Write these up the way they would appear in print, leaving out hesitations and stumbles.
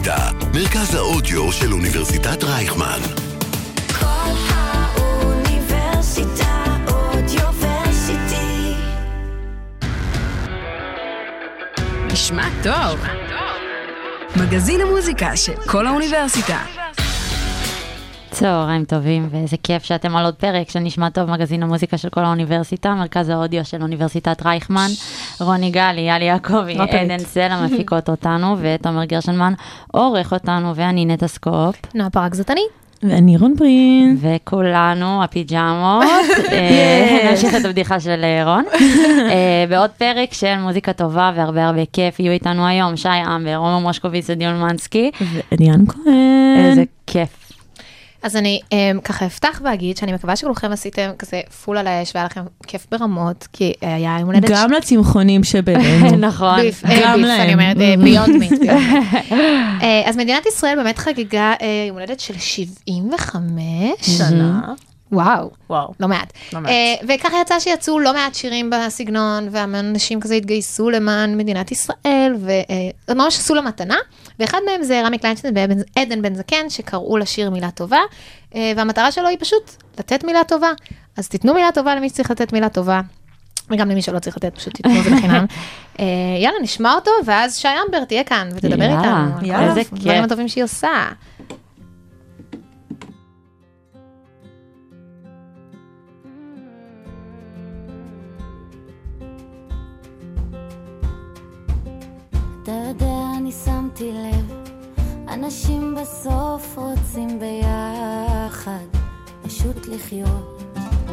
האוניברסיטה, מרכז האודיו של אוניברסיטת רייכמן. כל האוניברסיטה אודיוורסיטי. נשמע טוב. מגזין המוזיקה של כל האוניברסיטה. צהריים טובים, ואיזה כיף שאתם על עוד פרק של נשמע טוב, מגזין המוזיקה של כל האוניברסיטה, מרכז האודיו של אוניברסיטת רייכמן. רוני גלי, יאלי יעקבי, עדן סלע מפיקות אותנו, ותומר גרשנמן עורך אותנו, ואני נטע סקופ. נועה פרק זאת אני. ואני רון ברין. וכולנו הפיג'מות. נמשיך את הבדיחה של רון. בעוד פרק של מוזיקה טובה והרבה הרבה כיף. יהיו איתנו היום שי אמבר, עומר מושקוביץ ודיון מנסקי. ודיון כהן. איזה כיף. אז אני ככה אפתח ואגיד שאני מקווה שכולכם עשיתם כזה פול על האש והיה לכם כיף ברמות, כי היה יום הולדת... גם לצמחונים שבינינו. נכון. גם להם. אני אומרת, ביונד מיט. אז מדינת ישראל באמת חגיגה יום הולדת של 75 שנה. וואו, לא מעט. וככה יצא שיצאו לא מעט שירים בסגנון, והאנשים כזה התגייסו למען מדינת ישראל, וממש עשו לה מתנה, ואחד מהם זה רמי קליינשטיין ועדן בן זקן, שקראו לשיר מילה טובה, והמטרה שלו היא פשוט לתת מילה טובה. אז תיתנו מילה טובה למי שצריך לתת מילה טובה, וגם למי שלא צריך לתת, פשוט תיתנו את זה בחינם. יאללה, נשמע אותו, ואז שי אמבר תהיה כאן, ותדבר איתנו. איזה כיף. דברים הטובים שהיא עושה. אתה יודע, אני שמתי לב, אנשים בסוף רוצים ביחד, פשוט לחיות.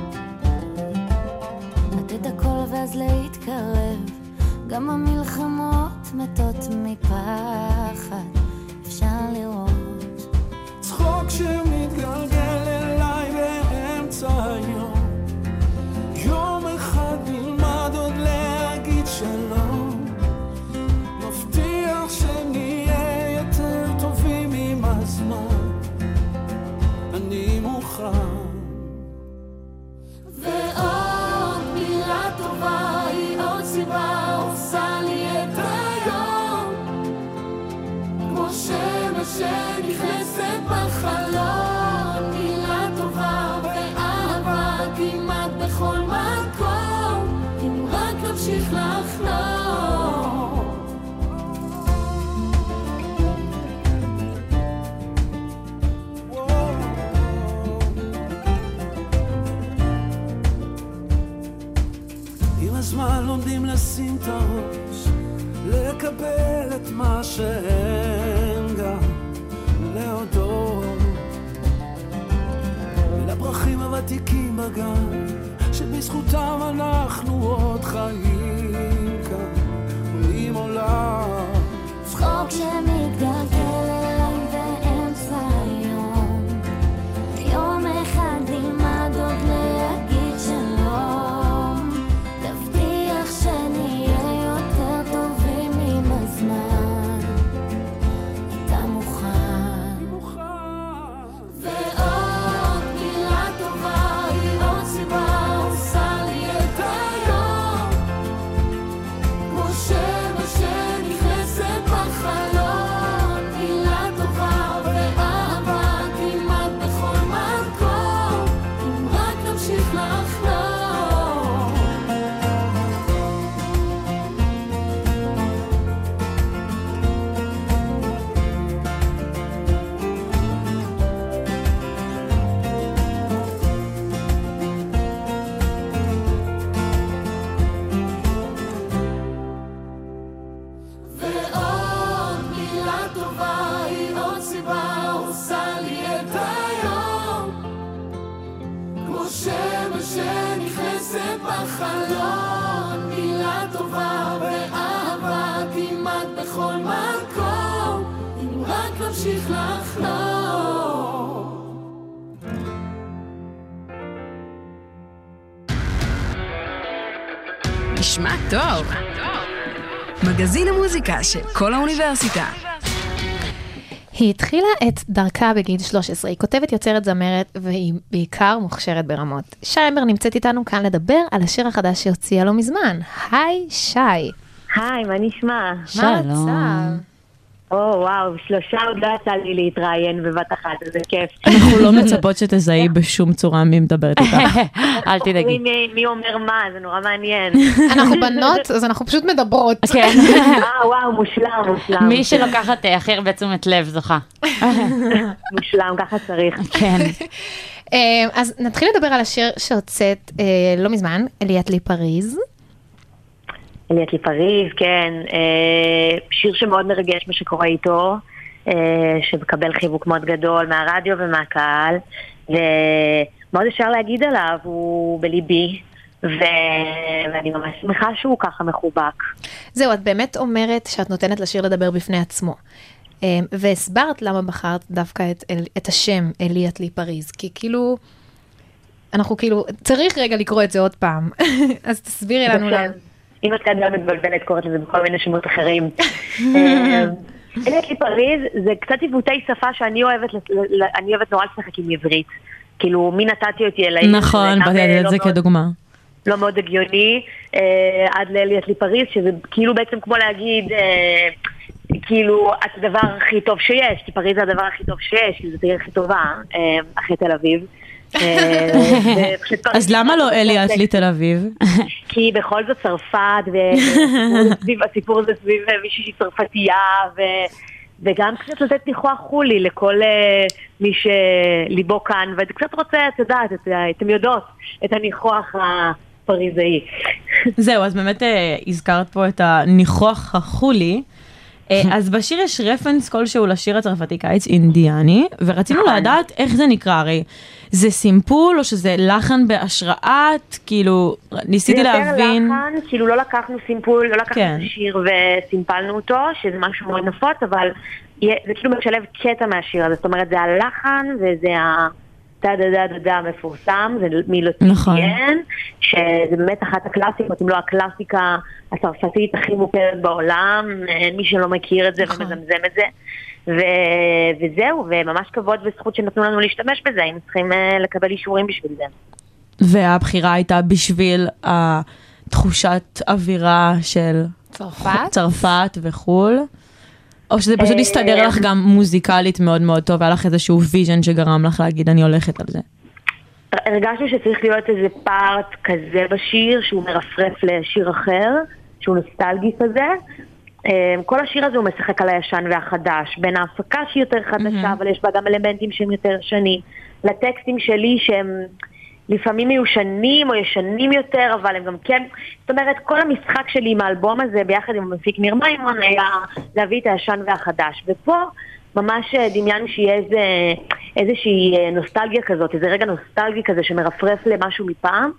לתת הכל ואז להתקרב, גם המלחמות מתות מפחד, אפשר לראות. צחוק שמתגלגל אליי באמצע היום, יום אחד נלמד עוד להגיד שלום, מבטיח שנהיה יותר טובים עם הזמן, אני מוכן. ועוד מילה טובה היא עוד סיבה עושה לי את היום, כמו שמש שנכנסת בחלון. מילה טובה ואהבה כמעט בכל מקום, אם רק נמשיך לחלום. הזמן לומדים לשים את הראש, לקבל את מה שאין, גם להודות ולפרחים הוותיקים בגן, שבזכותם אנחנו עוד חיים כאן עם עולם. צחוק שמתגלגל אליי באמצע היום, יום אחד נלמד עוד להגיד שלום, שנהיה יותר טובים עם הזמן, אתה מוכן. ועוד מילה טובה היא עוד סיבה עושה לי את היום, כמו שמש שנכנסת בחלון. מילה טובה ואהבה כמעט בכל מקום, אם רק נמשיך לחלום. בחלון, מילה טובה ואהבה כמעט בכל מקום, אם רק נמשיך לחלום. נשמע טוב. מגזין המוזיקה של כל האוניברסיטה. היא התחילה את דרכה בגיל 13, היא כותבת, יוצרת, זמרת, והיא בעיקר מוכשרת ברמות. שי אמבר נמצאת איתנו כאן לדבר על השיר החדש שהוציאה לו מזמן. היי, שי. היי, מה נשמע? שלום. וואו, 3 עוד לא יצא לי להתראיין בבת אחת, זה כיף. אנחנו לא מצפות שתזהי בשום צורה מי מדברת איתך. אל תדאגי. מי אומר מה, זה נורא מעניין. אנחנו בנות, אז אנחנו פשוט מדברות. כן. וואו, מושלם. מי שלוקחת הכי הרבה תשומת לב זוכה. מושלם, ככה צריך. כן. אז נתחיל לדבר על השיר שהוצאת לא מזמן, אליית לי פריז. אליית לי פריז, כן. שיר שמאוד מרגש מה שקורה איתו, שמקבל חיבוק מאוד גדול מהרדיו ומהקהל, ומאוד אפשר להגיד עליו, הוא בליבי, ואני ממש שמחה שהוא ככה מחובק. זהו, את באמת אומרת שאת נותנת לשיר לדבר בפני עצמו. והסברת למה בחרת דווקא את השם אליית לי פריז, כי כאילו, אנחנו כאילו, צריך רגע לקרוא את זה עוד פעם. אז תסבירי לנו למה. אם את כאן מתבלבלת, קוראת לזה בכל מיני שמות אחרים. אליית לי פריז זה קצת עיוותי שפה שאני אוהבת נורא לשחק עם עברית. כאילו, מי נתתי אותי אליי? נכון, בטח את זה כדוגמה. לא מאוד הגיוני, עד לאליית לי פריז, שזה כאילו בעצם כמו להגיד, כאילו, את הדבר הכי טוב שיש, כי פריז זה הדבר הכי טוב שיש, כי זאת העיר הכי טובה, אחרי תל אביב. אז למה לא אליית לי תל אביב? כי בכל זאת צרפת, והסיפור הזה סביב מישהי שהיא צרפתייה, וגם קצת לתת ניחוח חולי לכל מי שליבו כאן, ואתה קצת רוצה, את יודעת, אתם יודעות, את הניחוח הפריזאי. זהו, אז באמת הזכרת פה את הניחוח החולי, אז בשיר יש רפרנס כלשהו לשיר הצרפתי קיץ אינדיאני, ורצינו לדעת איך זה נקרא, הרי זה סימפול או שזה לחן בהשראת, כאילו ניסיתי להבין. זה יותר לחן, כאילו לא לקחנו סימפול, לא לקחנו את השיר וסימפלנו אותו, שזה משהו מאוד נפוץ, אבל זה כאילו משלב קטע מהשיר הזה, זאת אומרת זה הלחן וזה דה המפורסם, זה מילוציין, שזה באמת אחת הקלאסיקות, אם לא הקלאסיקה הצרפתית הכי מוכרת בעולם, מי שלא מכיר את זה ומזמזם את זה, וזהו, וממש כבוד וזכות שנתנו לנו להשתמש בזה, היינו צריכים לקבל אישורים בשביל זה. והבחירה הייתה בשביל תחושת אווירה של צרפת וחול? או שזה פשוט הסתדר לך גם מוזיקלית מאוד מאוד טוב, היה לך איזשהו ויז'ן שגרם לך להגיד, אני הולכת על זה. הרגשנו שצריך להיות איזה פארט כזה בשיר, שהוא מרפרף לשיר אחר, שהוא נוסטלגי כזה. כל השיר הזה הוא משחק על הישן והחדש, בין ההפקה שהיא יותר חדשה, אבל יש בה גם אלמנטים שהם יותר ישנים, לטקסטים שלי שהם לפעמים מיושנים או ישנים יותר, אבל הם גם כן, זאת אומרת, כל המשחק שלי עם האלבום הזה, ביחד עם המפיק ניר מימון, היה להביא את הישן והחדש. ופה ממש דמיינו שיהיה איזושהי נוסטלגיה כזאת, איזה רגע נוסטלגי כזה שמרפרף למשהו מפעם,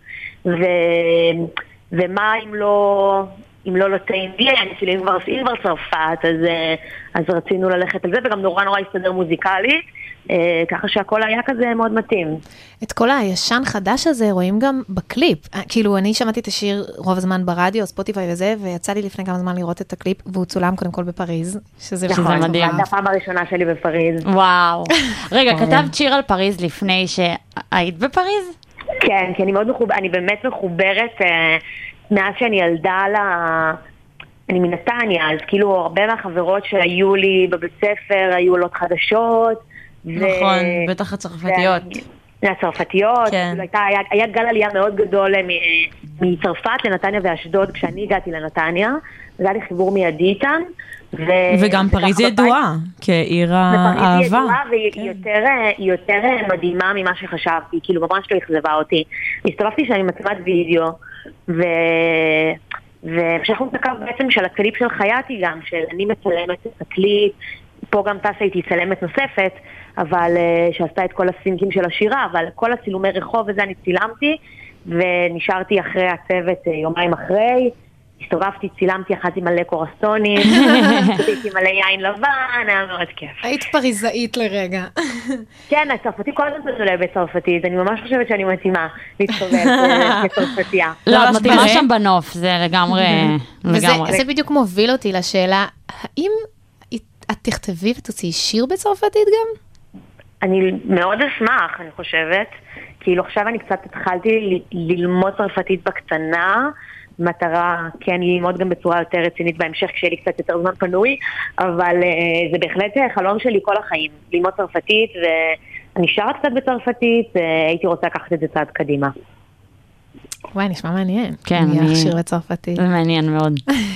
ומה אם לא לוצא אינדיה, אם כבר צרפת, אז רצינו ללכת על זה, וגם נורא הסתדר מוזיקלית, ככה שהכל היה כזה מאוד מתאים. את כל הישן חדש הזה רואים גם בקליפ. כאילו, אני שמעתי את השיר רוב הזמן ברדיו, ספוטיפיי וזה, ויצא לי לפני כמה זמן לראות את הקליפ, והוא צולם קודם כל בפריז, שזה מדהים. זה הפעם הראשונה שלי בפריז. וואו. רגע, כתבת שיר על פריז לפני שהיית בפריז? כן, כי אני באמת מחוברת, מאז שאני ילדה אני מנתניה, אז כאילו הרבה מהחברות שהיו לי בבית ספר היו עולות חדשות. נכון, בטח הצרפתיות. הצרפתיות, היה גל עלייה מאוד גדול מצרפת לנתניה ואשדוד כשאני הגעתי לנתניה, זה היה לי חיבור מיידי איתם. וגם פריז ידועה כעיר האהבה. פריז ידועה והיא יותר מדהימה ממה שחשבתי, כאילו ממש לא אכזבה אותי. הסתובבתי שאני מצלמת וידאו, והמשכנו את הקו בעצם של הקליפ של חייתי גם, של אני מצלמת את הקליפ, פה גם טסה איתי צלמת נוספת, אבל שעשתה את כל הסינקים של השירה, אבל כל הצילומי רחוב וזה אני צילמתי, ונשארתי אחרי הצוות יומיים אחרי, הסתובבתי, צילמתי, אחזתי מלא קורסונים, עשיתי מלא יין לבן, היה מאוד כיף. היית פריזאית לרגע. כן, הצרפתי כל הזמן פנו לבי צרפתית, אני ממש חושבת שאני מתאימה להסתובב כצרפתייה. לא, את מתאימה שם בנוף, זה לגמרי. וזה בדיוק מוביל אותי לשאלה, האם את תכתבי ותוציאי שיר בצרפתית גם? אני מאוד אשמח, אני חושבת. כאילו עכשיו אני קצת התחלתי ללמוד צרפתית בקטנה, מטרה כן ללמוד גם בצורה יותר רצינית בהמשך, כשיהיה לי קצת יותר זמן פנוי, אבל זה בהחלט חלום שלי כל החיים, ללמוד צרפתית, ואני שרה קצת בצרפתית, הייתי רוצה לקחת את זה צעד קדימה. וואי, נשמע מעניין. כן, אני שיר בצרפתית. זה מעניין מאוד.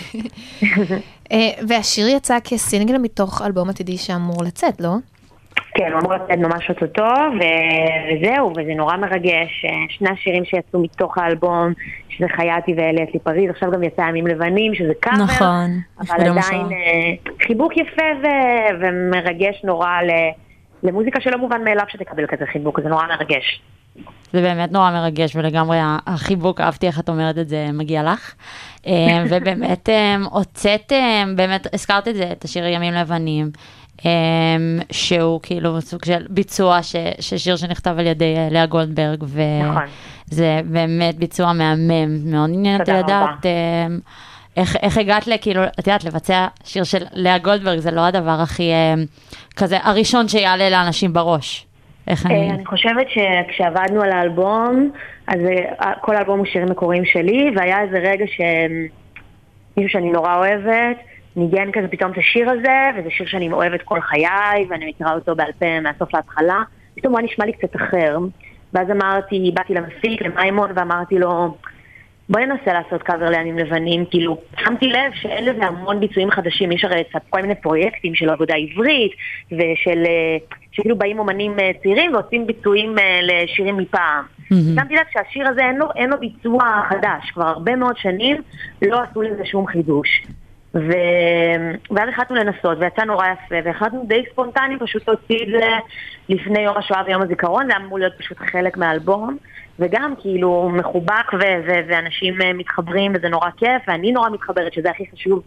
והשיר יצא כסינגל מתוך אלבום עתידי שאמור לצאת, לא? כן, הוא אמור לצאת ממש אותו, וזהו, וזה נורא מרגש. שני השירים שיצאו מתוך האלבום, שזה חייתי ואליית לי פריז, עכשיו גם יצא ימים לבנים, שזה קאבר. נכון. אבל עדיין חיבוק יפה ומרגש נורא למוזיקה שלא מובן מאליו שתקבל כזה חיבוק, זה נורא מרגש. זה באמת נורא מרגש, ולגמרי החיבוק, אהבתי איך את אומרת את זה, מגיע לך. ובאמת הוצאת, באמת הזכרת את זה, את השיר ימים לבנים, שהוא כאילו סוג של ביצוע, ששיר שנכתב על ידי לאה גולדברג, וזה באמת ביצוע מהמם, מאוד עניינת לדעת, איך הגעת כאילו, את יודעת, לבצע שיר של לאה גולדברג, זה לא הדבר הכי, כזה, הראשון שיעלה לאנשים בראש. אני חושבת שכשעבדנו על האלבום, אז כל האלבום הוא שירים מקוריים שלי, והיה איזה רגע שמישהו שאני נורא אוהבת, ניגן כזה פתאום את השיר הזה, וזה שיר שאני אוהבת כל חיי, ואני מכירה אותו בעל פה מהסוף להתחלה, פתאום הוא נשמע לי קצת אחר, ואז באתי למפיק, למיימון, ואמרתי לו, בואי ננסה לעשות קאבר לימים לבנים, כאילו, שמתי לב שאין לזה המון ביצועים חדשים, יש הרי כל מיני פרויקטים של עבודה עברית, שכאילו באים אומנים צעירים ועושים ביצועים לשירים מפעם. שמתי לב שהשיר הזה אין לו ביצוע חדש, כבר הרבה מאוד שנים לא עשו לזה שום חידוש. ואז החלטנו לנסות, ויצא נורא יפה, והחלטנו די ספונטני פשוט להוציא את זה לפני יום השואה ויום הזיכרון, זה אמור להיות פשוט חלק מהאלבום, וגם כאילו מחובק ואנשים מתחברים וזה נורא כיף, ואני נורא מתחברת שזה הכי חשוב,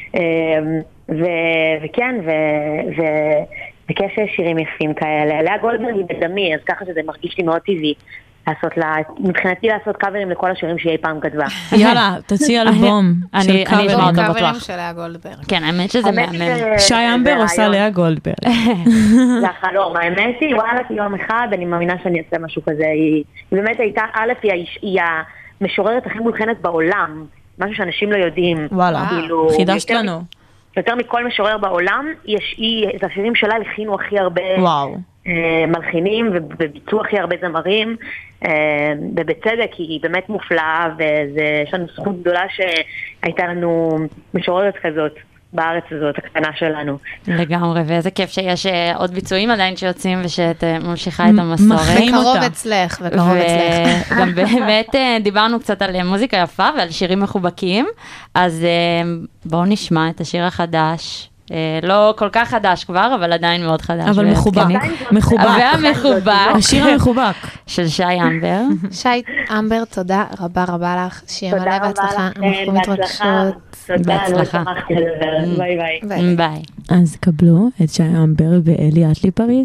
וכן, וכיף שיש שירים יפים כאלה. לאה גולדברג היא בדמי, אז ככה שזה מרגיש לי מאוד טבעי. מבחינתי לעשות קאברים לכל השירים שהיא פעם כתבה. יאללה, תוציא אלבום של קאברים. קאברים של לאה גולדברג. כן, האמת שזה מהמם. שי אמבר עושה לאה גולדברג. זה החלום, האמת היא, וואלה, יום אחד, אני מאמינה שאני אעשה משהו כזה. היא באמת הייתה, א', היא המשוררת הכי מולחנת בעולם, משהו שאנשים לא יודעים. וואלה, חידשת לנו. יותר מכל משורר בעולם, את השירים שלה הכינו הכי הרבה מלחינים וביצעו הכי הרבה זמרים, ובצדק היא באמת מופלאה, ויש לנו זכות גדולה שהייתה לנו משוררת כזאת בארץ הזאת, הקטנה שלנו. לגמרי, ואיזה כיף שיש עוד ביצועים עדיין שיוצאים, ושאת ממשיכה את המסורת. וקרוב אצלך, וקרוב אצלך. גם באמת דיברנו קצת על מוזיקה יפה ועל שירים מחובקים, אז בואו נשמע את השיר החדש. לא כל כך חדש כבר, אבל עדיין מאוד חדש. אבל מחובק. והמחובק. השיר המחובק. של שי אמבר. שי אמבר, תודה רבה רבה לך. שיהיה מלא בהצלחה. אנחנו מתרגשות. בהצלחה. ביי ביי. ביי. אז קבלו את שי אמבר ואליית לי פריז.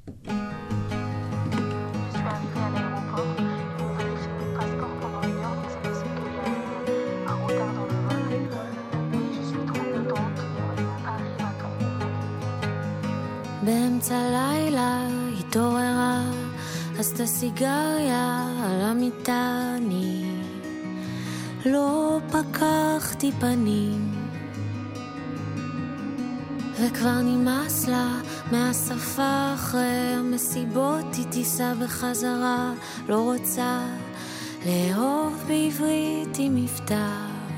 באמצע לילה התעוררה, אז את הסיגריה על המיטה, אני לא פקחתי פנים, וכבר נמאס לה מהשפה, אחרי המסיבות היא תיסע בחזרה, לא רוצה לאהוב בעברית עם מבטא.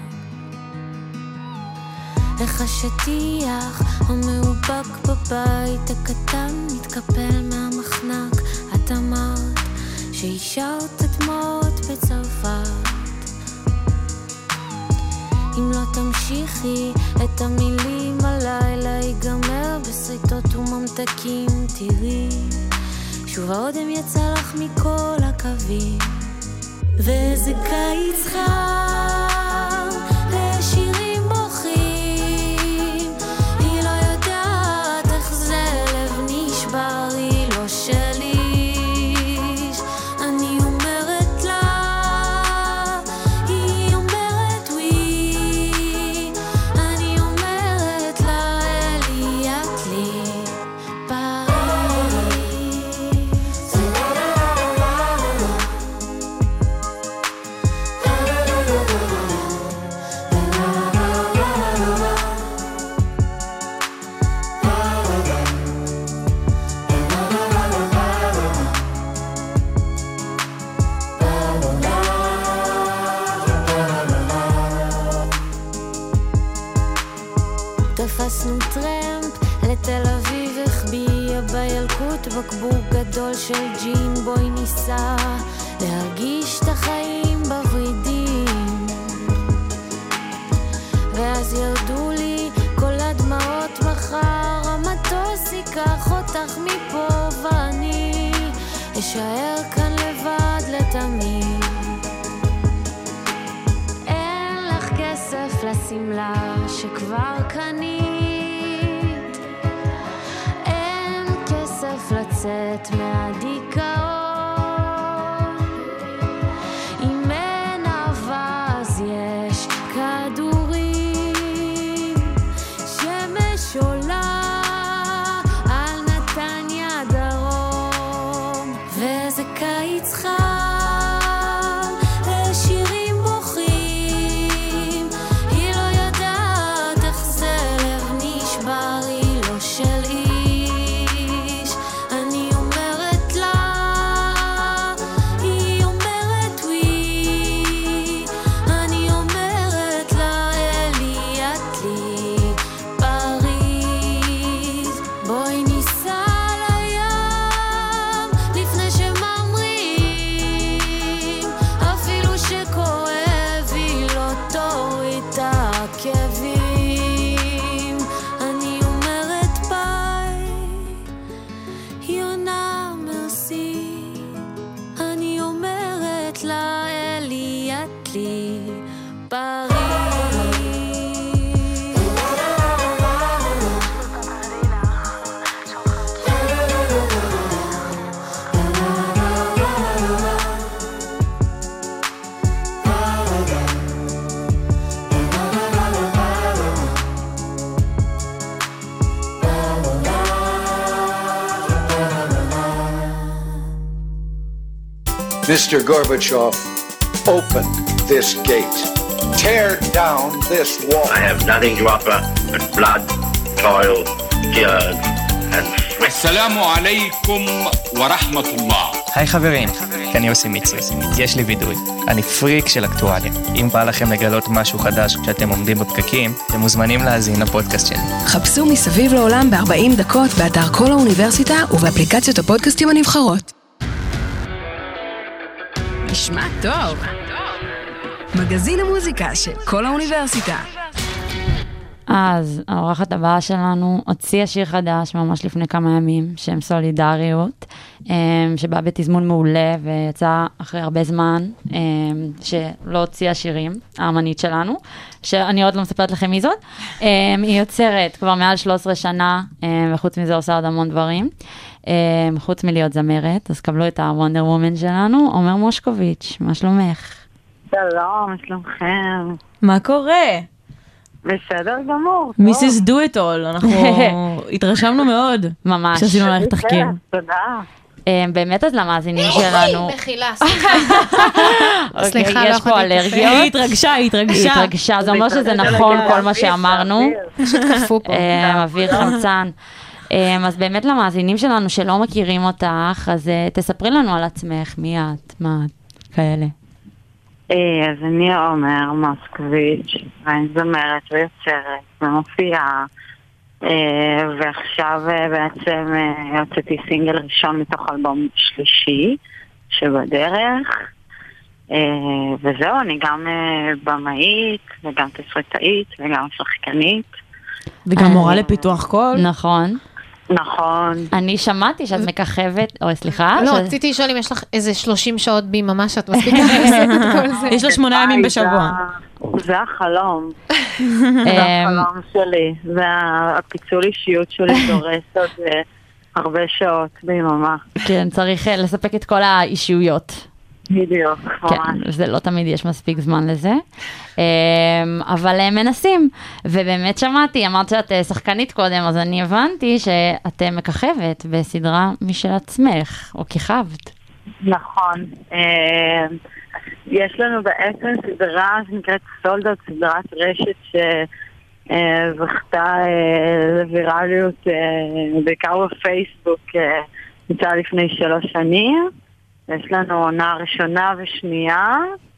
איך השטיח המאובק בבית הקטן מתקפל מהמחנק, את אמרת שהשארת דמעות בצרפת. אם לא תמשיכי את המילים, הלילה ייגמר בסריטות וממתקים, תראי שוב האודם יצא לך מכל הקווים, וזה קיץ חם לשירים בוכים, היא לא יודעת איך זה לב נשבר, היא לא שלי, אני אומרת לה, היא אומרת ווי, אני אומרת לה, אליית לי פריז. בקבוק גדול של ג'ין, בואי ניסע להרגיש את החיים בוורידים. ואז ירדו לי כל הדמעות, מחר המטוס ייקח אותך מפה ואני אשאר כאן לבד לתמיד. אין לך כסף לסמלה שכבר קנית, אין כסף לצאת מהדיכאון, אם אין אהבה אז יש כדורים, שמש עולה על נתניה דרום, וזה קיץ חם, שירים בוכים, היא לא יודעת איך זה לב נשבר, היא לא של איש, אני אומרת לה, היא אומרת ווי, אני אומרת לה, אלי את לי פריז, בואי ניסע לים לפני שממריאים, אפילו שכואב היא לא תוריד את הכאבים, אני אומרת ביי, היא עונה מרסי, אני אומרת לה, אלי את לי פריז. Mr. Gorbachev, open this gate. Tear down this wall. I have nothing to offer but blood, toil, tears, and sweat. Assalamu alaikum wa rahmatullah. היי חברים, כאן יוסי מצרי. יש לי וידוי, אני פריק של אקטואליה. אם בא לכם לגלות משהו חדש כשאתם עומדים בפקקים, אתם מוזמנים להאזין לפודקאסט שלי. חפשו מסביב לעולם ב-40 דקות באתר כל האוניברסיטה ובאפליקציות הפודקאסטים הנבחרות. נשמע טוב. מגזין המוזיקה של כל האוניברסיטה. אז האורחת הבאה שלנו הוציאה שיר חדש ממש לפני כמה ימים, שם סולידריות, שבא בתזמון מעולה ויצא אחרי הרבה זמן, שלא הוציאה שירים, האמנית שלנו, שאני עוד לא מספרת לכם מי זאת. היא יוצרת כבר מעל 13 שנה, וחוץ מזה עושה עוד המון דברים, חוץ מלהיות זמרת, אז קבלו את הוונדר וומן שלנו, עומר מושקוביץ', מה שלומך? שלום, שלומכם. מה קורה? בסדר גמור. מיסיס דו את אול, אנחנו התרשמנו מאוד. ממש. כשעשינו עליך תחקיר. תודה. באמת אז למאזינים שלנו. מחילה, סליחה. יש פה אלרגיות. היא התרגשה. זה אומר שזה נכון כל מה שאמרנו. פשוט קפו פה. אוויר חמצן. אז באמת למאזינים שלנו שלא מכירים אותך, אז תספרי לנו על עצמך, מי את, מה את, כאלה. אז אני עומר מוסקוביץ', ואני זמרת ויוצרת ומופיעה, ועכשיו בעצם יוצאתי סינגל ראשון מתוך אלבום שלישי שבדרך, וזהו, אני גם במאית וגם תסריטאית וגם שחקנית. וגם מורה לפיתוח קול. נכון. נכון. אני שמעתי שאת מככבת, או סליחה. לא, רציתי לשאול אם יש לך איזה 30 שעות בי ממש, את מספיק לעשות את כל זה. יש לה 8 ימים בשבוע. זה החלום. זה החלום שלי. זה הפיצול אישיות שלי דורס עוד הרבה שעות ביממה. כן, צריך לספק את כל האישיויות. בדיוק, ממש. כן, זה לא תמיד יש מספיק זמן לזה, אבל מנסים, ובאמת שמעתי, אמרת שאת שחקנית קודם, אז אני הבנתי שאת מככבת בסדרה משל עצמך, או כיכבת. נכון, יש לנו בעצם סדרה שנקראת סולדות, סדרת רשת שזכתה לווירליות, בעיקר בפייסבוק, יצאה לפני 3 שנים. יש לנו עונה ראשונה ושנייה,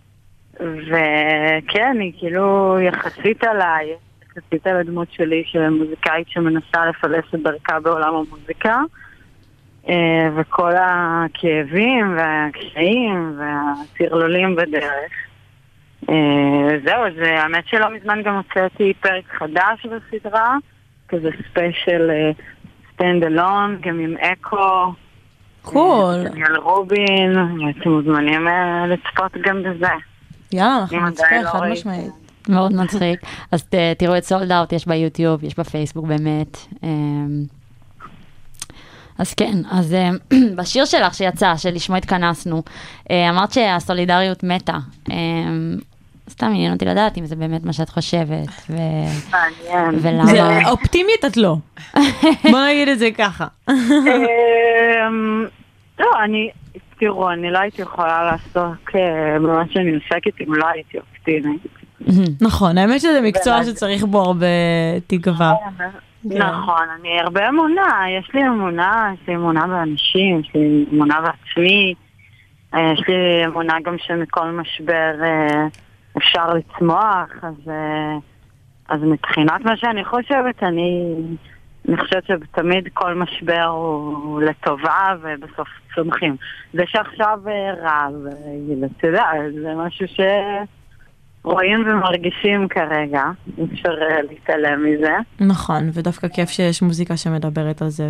וכן, היא כאילו יחסית עליי, יחסית על הדמות שלי, שמוזיקאית שמנסה לפלס את דרכה בעולם המוזיקה. וכל הכאבים והקשיים והטרלולים בדרך. זהו, אז האמת שלא מזמן גם הוצאתי פרק חדש בסדרה, כזה ספיישל סטנד אלון, גם עם אקו. קול. דניאל רובין, אתם מוזמנים לצפות גם בזה. יאללה, אנחנו נצפה, חד משמעית. מאוד מצחיק. אז תראו את סולד אאוט, יש ביוטיוב, יש בפייסבוק באמת. אז כן, אז בשיר שלך שיצא, שלשמו התכנסנו, אמרת שהסולידריות מתה. סתם עניין אותי לדעת אם זה באמת מה שאת חושבת, ולמה. זה אופטימית את לא. בוא נגיד את זה ככה. לא, תראו, אני לא הייתי יכולה לעסוק במה שאני עוסקת אם לא הייתי אופטימית. נכון, האמת שזה מקצוע שצריך בו הרבה תקווה. נכון, אני הרבה אמונה, יש לי אמונה באנשים, יש לי אמונה בעצמי, יש לי אמונה גם שמכל משבר אפשר לצמוח, אז מבחינת מה שאני חושבת, אני חושבת שתמיד כל משבר הוא לטובה ובסוף צומחים. זה שעכשיו רע, אתה יודע, זה משהו רואים ומרגישים כרגע, אפשר להתעלם מזה. נכון, ודווקא כיף שיש מוזיקה שמדברת על זה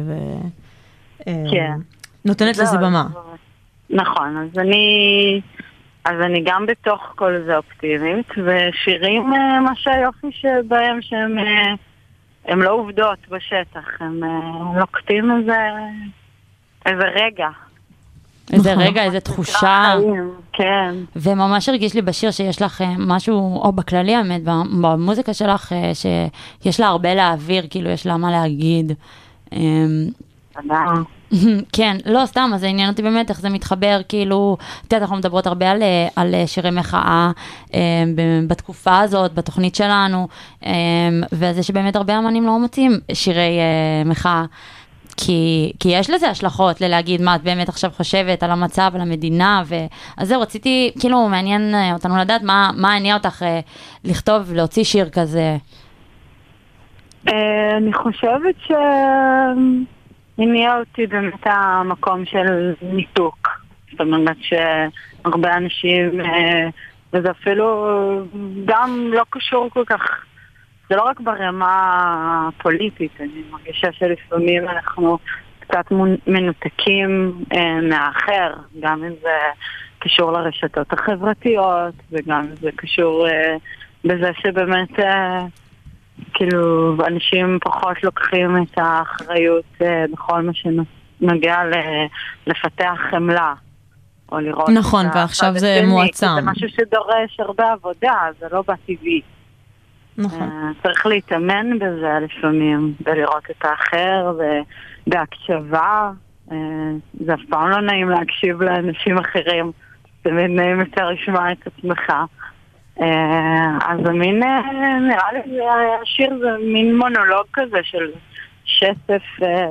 ונותנת לזה במה. נכון, אז אני גם בתוך כל זה אופטימית, ושירים מה שהיופי שבהם שהם לא עובדות בשטח, הם לוקטים איזה רגע. איזה רגע, איזה תחושה. כן. וממש הרגיש לי בשיר שיש לך משהו, או בכללי האמת, במוזיקה שלך, שיש לה הרבה להעביר, כאילו יש לה מה להגיד. כן, לא סתם, אז העניין אותי באמת איך זה מתחבר, כאילו, אנחנו מדברות הרבה על שירי מחאה בתקופה הזאת, בתוכנית שלנו, וזה שבאמת הרבה אמנים לא מוצאים שירי מחאה. כי יש לזה השלכות ללהגיד מה את באמת עכשיו חושבת על המצב, על המדינה, אז זהו, רציתי, כאילו, מעניין אותנו לדעת מה הניע אותך לכתוב, להוציא שיר כזה. אני חושבת שהניע אותי באמת המקום של ניתוק. זאת אומרת שהרבה אנשים, וזה אפילו גם לא קשור כל כך, זה לא רק ברמה הפוליטית, אני מרגישה שלפעמים אנחנו קצת מנותקים מהאחר, גם אם זה קשור לרשתות החברתיות, וגם אם זה קשור בזה שבאמת כאילו אנשים פחות לוקחים את האחריות בכל מה שנוגע לפתח חמלה, או לראות נכון, ועכשיו זה מועצם. זה משהו שדורש הרבה עבודה, זה לא בטבעי. נכון. צריך להתאמן בזה לפעמים, ולראות את האחר, ובהקשבה. זה אף פעם לא נעים להקשיב לאנשים אחרים, תמיד נעים יותר לשמוע את עצמך. אז המין, נראה לי, השיר זה מין מונולוג כזה של שטף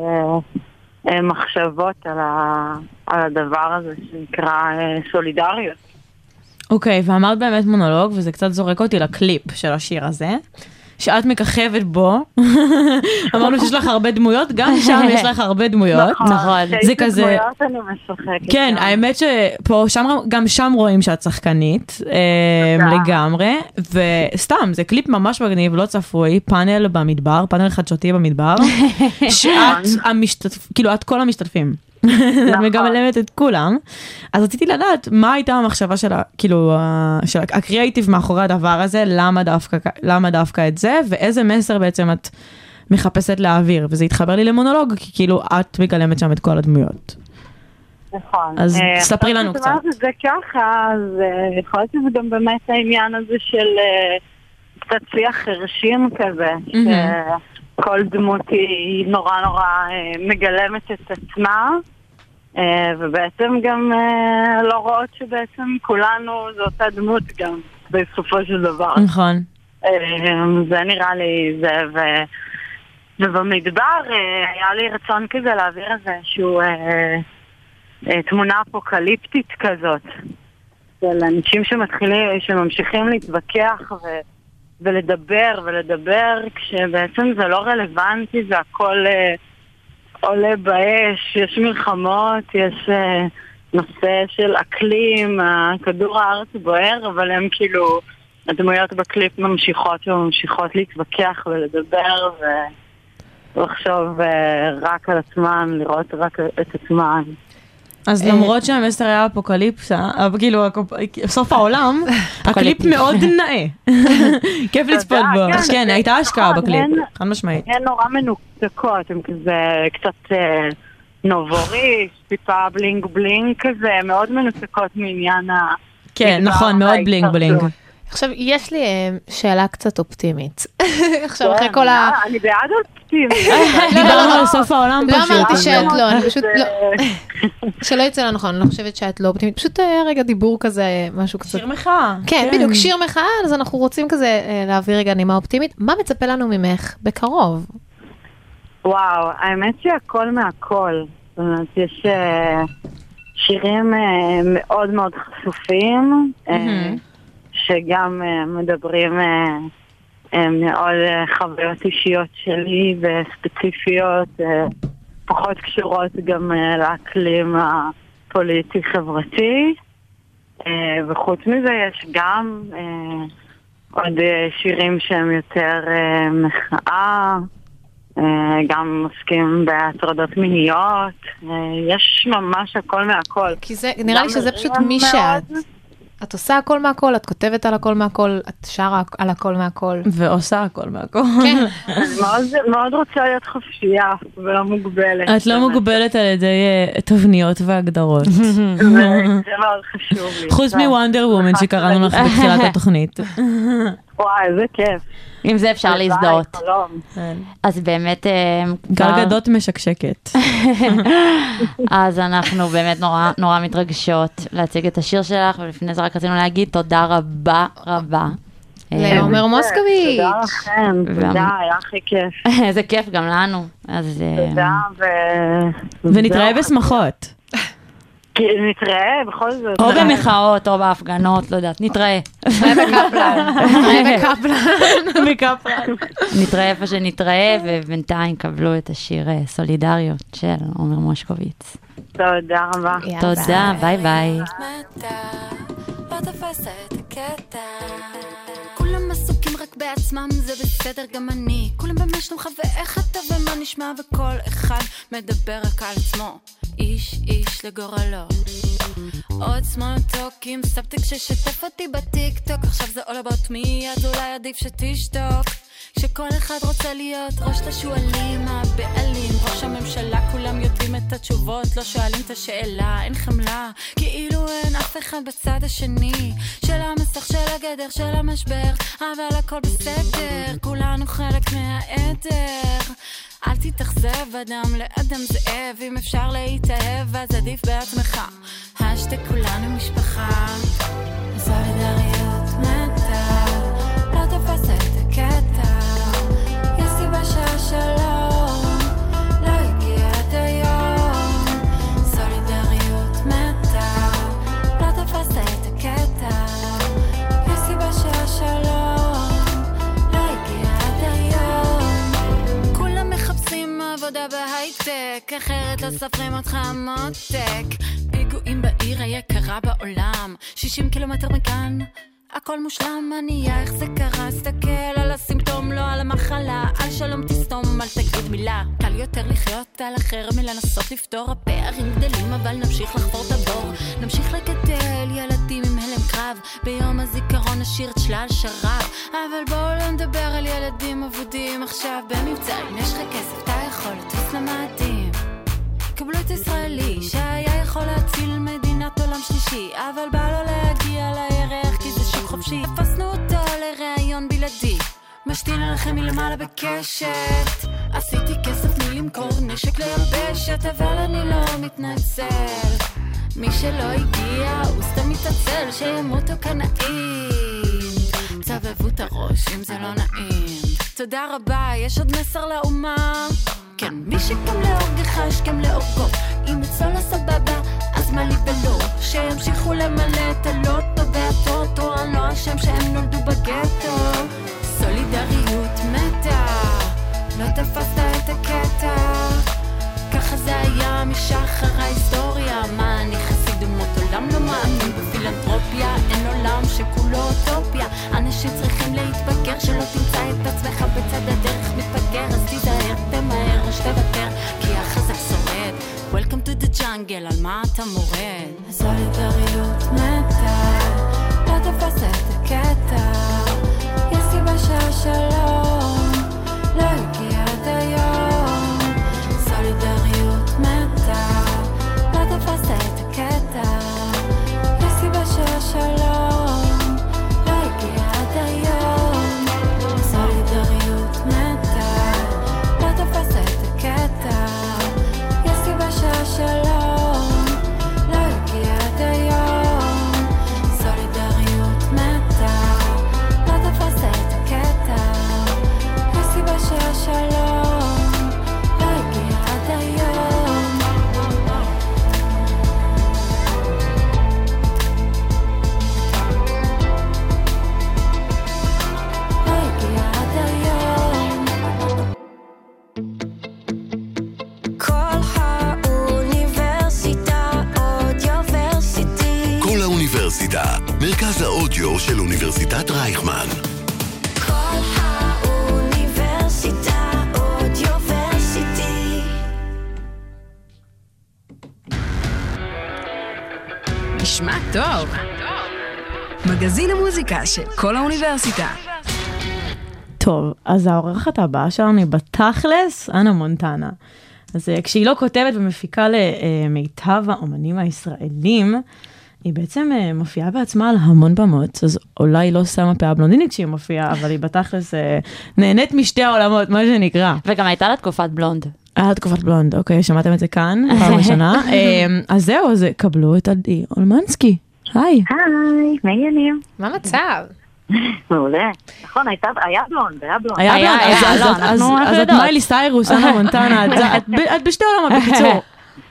מחשבות על הדבר הזה שנקרא סולידריות. אוקיי, ואמרת באמת מונולוג, וזה קצת זורק אותי לקליפ של השיר הזה, שאת מככבת בו. אמרנו שיש לך הרבה דמויות, גם שם יש לך הרבה דמויות. נכון. זה כזה... דמויות אני משחקת. כן, האמת שפה, גם שם רואים שאת שחקנית, לגמרי, וסתם, זה קליפ ממש מגניב, לא צפוי, פאנל במדבר, פאנל חדשותי במדבר, שאת כאילו, את כל המשתתפים. את מגמלמת את כולם. אז רציתי לדעת מה הייתה המחשבה של הקריאייטיב מאחורי הדבר הזה, למה דווקא את זה, ואיזה מסר בעצם את מחפשת להעביר, וזה התחבר לי למונולוג, כי כאילו את מגלמת שם את כל הדמויות. נכון. אז ספרי לנו קצת. אז זה ככה, אז יכול להיות שזה גם באמת העניין הזה של קצת שיח חרשים כזה, כל דמות היא נורא מגלמת את עצמה, ובעצם גם לא רואות שבעצם כולנו זו אותה דמות גם בסופו של דבר. נכון. זה נראה לי זה, ובמדבר היה לי רצון כזה להעביר איזשהו תמונה אפוקליפטית כזאת, של אנשים שממשיכים להתווכח ולדבר, כשבעצם זה לא רלוונטי, זה עולה באש, יש מלחמות, יש נושא של אקלים, כדור הארץ בוער, אבל הם כאילו, הדמויות בקליפ ממשיכות להתווכח ולדבר ולחשוב רק על עצמן, לראות רק את עצמן. אז למרות שהמסר היה אפוקליפסה, כאילו סוף העולם, הקליפ מאוד נאה. כיף לצפות בו. כן, הייתה השקעה בקליפ, חד משמעית. הן נורא מנותקות, הן כזה קצת נובוריש, טיפה בלינג בלינג כזה, מאוד מנותקות מעניין ה... כן, נכון, מאוד בלינג בלינג. עכשיו, יש לי שאלה קצת אופטימית. עכשיו, אחרי כל ה... אני בעד אופטימית. דיברנו על סוף העולם פשוט. לא אמרתי שאת לא, אני פשוט לא... שלא יצא לה נכון, אני לא חושבת שאת לא אופטימית. פשוט היה רגע דיבור כזה, משהו קצת... שיר מחאה. כן, בדיוק, שיר מחאה, אז אנחנו רוצים כזה להעביר רגע נימה אופטימית. מה מצפה לנו ממך בקרוב? וואו, האמת שהכל מהכל. זאת אומרת, יש שירים מאוד מאוד חשופים, שגם מדברים מאוד חוויות אישיות שלי וספציפיות, פחות קשורות גם לאקלים הפוליטי-חברתי. וחוץ מזה יש גם עוד שירים שהם יותר מחאה, גם עוסקים בהטרדות מיניות, יש ממש הכל מהכל. כי זה, נראה לי שזה פשוט מי שאת. את עושה הכל מהכל, את כותבת על הכל מהכל, את שרה על הכל מהכל. ועושה הכל מהכל. כן. מאוד רוצה להיות חופשייה ולא מוגבלת. את לא מוגבלת על ידי תבניות והגדרות. זה מאוד חשוב לי. חוץ מוונדר וומן שקראנו לך בתחילת התוכנית. וואי, איזה כיף. עם זה אפשר להזדהות. אז באמת... גל גדות משקשקת. אז אנחנו באמת נורא מתרגשות להציג את השיר שלך, ולפני זה רק רצינו להגיד תודה רבה רבה. לעומר מוסקוביץ'. תודה לכם, תודה, היה הכי כיף. איזה כיף גם לנו. תודה ונתראה בשמחות. נתראה בכל זאת. או במחאות, או בהפגנות, לא יודעת, נתראה. נתראה איפה שנתראה, ובינתיים קבלו את השיר סולידריות של עומר מושקוביץ. תודה רבה. תודה, ביי ביי. כולם עסוקים רק בעצמם, זה בסדר גם אני. כולם במה שלומך ואיך אתה ומה נשמע, וכל אחד מדבר רק על עצמו. איש לגורלו. עוד סמולטוקים, סבתי כששתף אותי בטיק טוק. עכשיו זה all about me, אז אולי עדיף שתשתוק. כשכל אחד רוצה להיות ראש השואלים, הבעלים, ראש הממשלה, כולם יודעים את התשובות, לא שואלים את השאלה, אין חמלה, כאילו אין אף אחד בצד השני של המסך, של הגדר, של המשבר, אבל הכל בסדר, כולנו חלק מהעדר. אל תתאכזב אדם לאדם זאב, אם אפשר להתאהב אז עדיף בעצמך, השתק כולנו משפחה. סולידריות מתה, לא תפס את הקטע, יש סיבה שהשלום לא הגיע עד היום. סולידריות מתה, לא תפס את הקטע, יש סיבה שהשלום לא הגיע עד היום. כולם מחפשים עבודה בהייטק, אחרת לא סופרים אותך מותק. פיגועים בעיר היקרה בעולם, 60 קילומטר מכאן, הכל מושלם, ענייה, איך זה קרה? סתכל על הסימפטום, לא על המחלה, על שלום תסתום, אל תגיד מילה. קל יותר לחיות על אחר מלנסות לפתור, הפערים גדלים אבל נמשיך לחפור את הבור, נמשיך לגדל ילדים עם הלם קרב, ביום הזיכרון נשאיר את שלל שרב, אבל בואו לא נדבר על ילדים עבודים עכשיו במבצע, אם יש לך כסף אתה יכול לטוס למאדים. קבלו את ישראלי שהיה יכול להציל מדינת עולם שלישי, אבל בא לו להגיע לירח כי זה שוק חופשי. תפסנו אותו לראיון בלעדי, משתין עליכם מלמעלה בקשת, עשיתי כסף מלמכור נשק ליבשת, אבל אני לא מתנצל, מי שלא הגיע הוא סתם מתעצל, שימותו קנאים, צבבו את הראש אם זה לא נעים. תודה רבה, יש עוד מסר לאומה, כן, מי שקם לאורגך השכם לאורגו, אם אצלו לא סבבה אז מה לי ולא, שימשיכו למלא את הלוטו והטוטו, אני לא אשם שהם נולדו בגטו. סולידריות מתה, לא תפסת את הקטע, תקומה משחר ההיסטוריה. מה אני חסיד דמות עולם, לא מאמין בפילנטרופיה, אין עולם שכולו אוטופיה. אנשים צריכים להתבגר, שלא תמצא את עצמך בצד הדרך מתבגר, אז תיזהר, תמהר, או שתוותר, כי החזק שורד. Welcome to the jungle, על מה אתה מורד? הסולידריות מתה, לא תפס את הקטע, יש סיבה שהשלום לא הגיע עד היום. סולידריות מתה, לא תפס את הקטע, יש סיבה שהשלום לא הגיע עד היום. סולידריות מתה, לא תפס את הקטע, יש סיבה שהשלום לא הגיע עד היום. סולידריות מתה, לא תפס את הקטע, יש סיבה שהשלום לא הגיע עד היום. לא הגיע עד היום. כל האוניברסיטה אודיוורסיטי. כל האוניברסיטה, מרכז האודיו של אוניברסיטת רייכמן. כל האוניברסיטה אודיוורסיטי. נשמע טוב. מגזין המוזיקה של כל האוניברסיטה. טוב, אז העורכת הבאה שלנו היא בתכלס, אנה מונטנה. אז כשהיא לא כותבת ומפיקה למיטב האומנים הישראלים, היא בעצם מופיעה בעצמה על המון במות, אז אולי לא שמה פאה בלונדינית כשהיא מופיעה, אבל היא בתכלס נהנית משתי העולמות, מה שנקרא. וגם הייתה לה תקופת בלונד. היה תקופת בלונד, אוקיי, שמעתם את זה כאן, פעם ראשונה. אז זהו, אז קבלו את עדי אולמנסקי. היי. היי, מה העניינים? מה המצב? מעולה. נכון, היה בלונד, היה בלונד. היה בלונד, אז את מיילי סיירוס, אנה מונטנה, את בשתי עולמות בקיצור.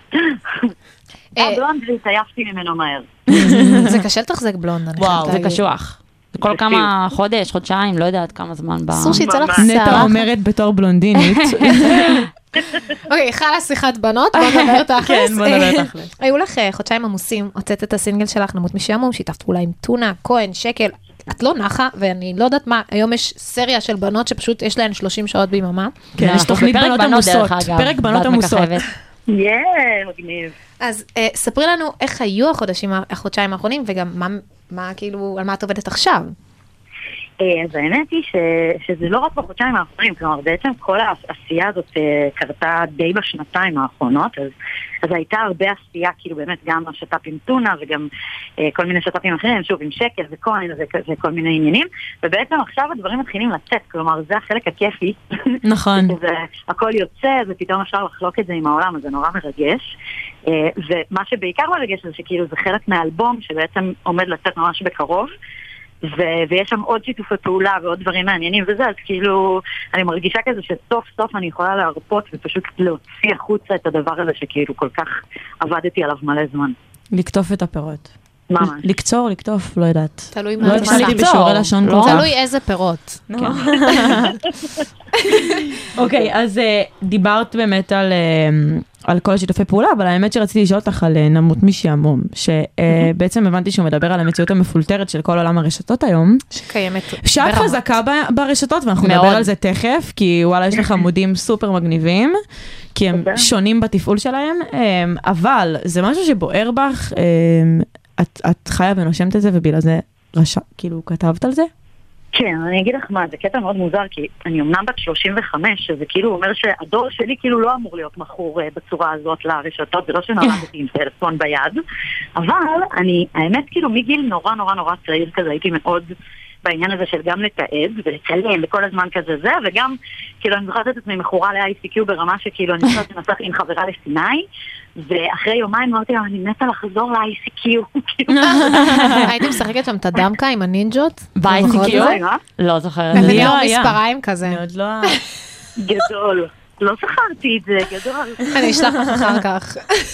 הבלונד והתעייפתי ממנו מהר. זה קשה לתחזק בלונד, אני חושבת. וואו, זה קשוח. כל כמה חודש, חודשיים, לא יודעת כמה זמן. אסור שיצא לך שיער. נטע אומרת בתור בלונדינית. אוקיי, חלה שיחת בנות, בוא נדבר תכלס. כן, בוא נדבר תכלס. היו לך חודשיים עמוסים, הוצאת את הסינגל שלך, נמות משעמום, שיתפת פעולה עם טונה, כהן, שקל. את לא נחה, ואני לא יודעת מה, היום יש סריה של בנות שפשוט יש להן 30 שעות ביממה. כן, יש תוכנית בנות עמוסות. פרק בנות עמוסות. מגניב. אז ספרי לנו איך היו החודשיים האחרונים, וגם מה כאילו, על מה את עובדת עכשיו? אז האמת היא שזה לא רק בחודשיים האחרונים, כלומר בעצם כל העשייה הזאת קרתה די בשנתיים האחרונות, אז הייתה הרבה עשייה, כאילו באמת גם השטאפ עם טונה וגם כל מיני שטאפים אחרים, שוב עם שקל וכהן וכל מיני עניינים, ובעצם עכשיו הדברים מתחילים לצאת, כלומר זה החלק הכיפי. נכון. הכל יוצא ופתאום אפשר לחלוק את זה עם העולם, אז זה נורא מרגש. ומה שבעיקר מרגש זה שכאילו זה חלק מהאלבום שבעצם עומד לצאת ממש בקרוב, ויש שם עוד שיתופי פעולה ועוד דברים מעניינים וזה, אז כאילו אני מרגישה כזה שסוף סוף אני יכולה להרפות ופשוט להוציא החוצה את הדבר הזה שכאילו כל כך עבדתי עליו מלא זמן. לקטוף את הפירות. ממש. לקצור, לקטוף, לא יודעת. תלוי מה לקצור. תלוי איזה פירות. אוקיי, אז דיברת באמת על כל השיתופי פעולה, אבל האמת שרציתי לשאול אותך על נמות משעמום, שבעצם הבנתי שהוא מדבר על המציאות המפולטרת של כל עולם הרשתות היום. שקיימת. שאת חזקה ברשתות, ואנחנו נדבר על זה תכף, כי וואלה, יש לך עמודים סופר מגניבים, כי הם שונים בתפעול שלהם, אבל זה משהו שבוער בך, את חיה ונושמת את זה, ובגלל זה כאילו כתבת על זה? כן, אני אגיד לך מה, זה קטע מאוד מוזר, כי אני אמנם בת 35, שזה כאילו אומר שהדור שלי כאילו לא אמור להיות מכור בצורה הזאת לרשתות, זה לא שנולדתי עם טלפון ביד, אבל אני, האמת כאילו מגיל נורא נורא נורא צעיר כזה, הייתי מאוד בעניין הזה של גם לתעד ולצלם וכל הזמן כזה זה, וגם כאילו אני זוכרת את עצמי מכורה ל-ICQ ברמה שכאילו אני זוכרת לנסח עם חברה לסיני, ואחרי יומיים אמרתי לה, אני מתה לחזור ל-ICQ. הייתי משחקת שם את הדמקה עם הנינג'ות? ב-ICQ? לא זוכרת. נתניהו מספריים כזה. אני עוד לא... גדול. לא זכרתי את זה, גדול. אני אשלח לך אחר כך.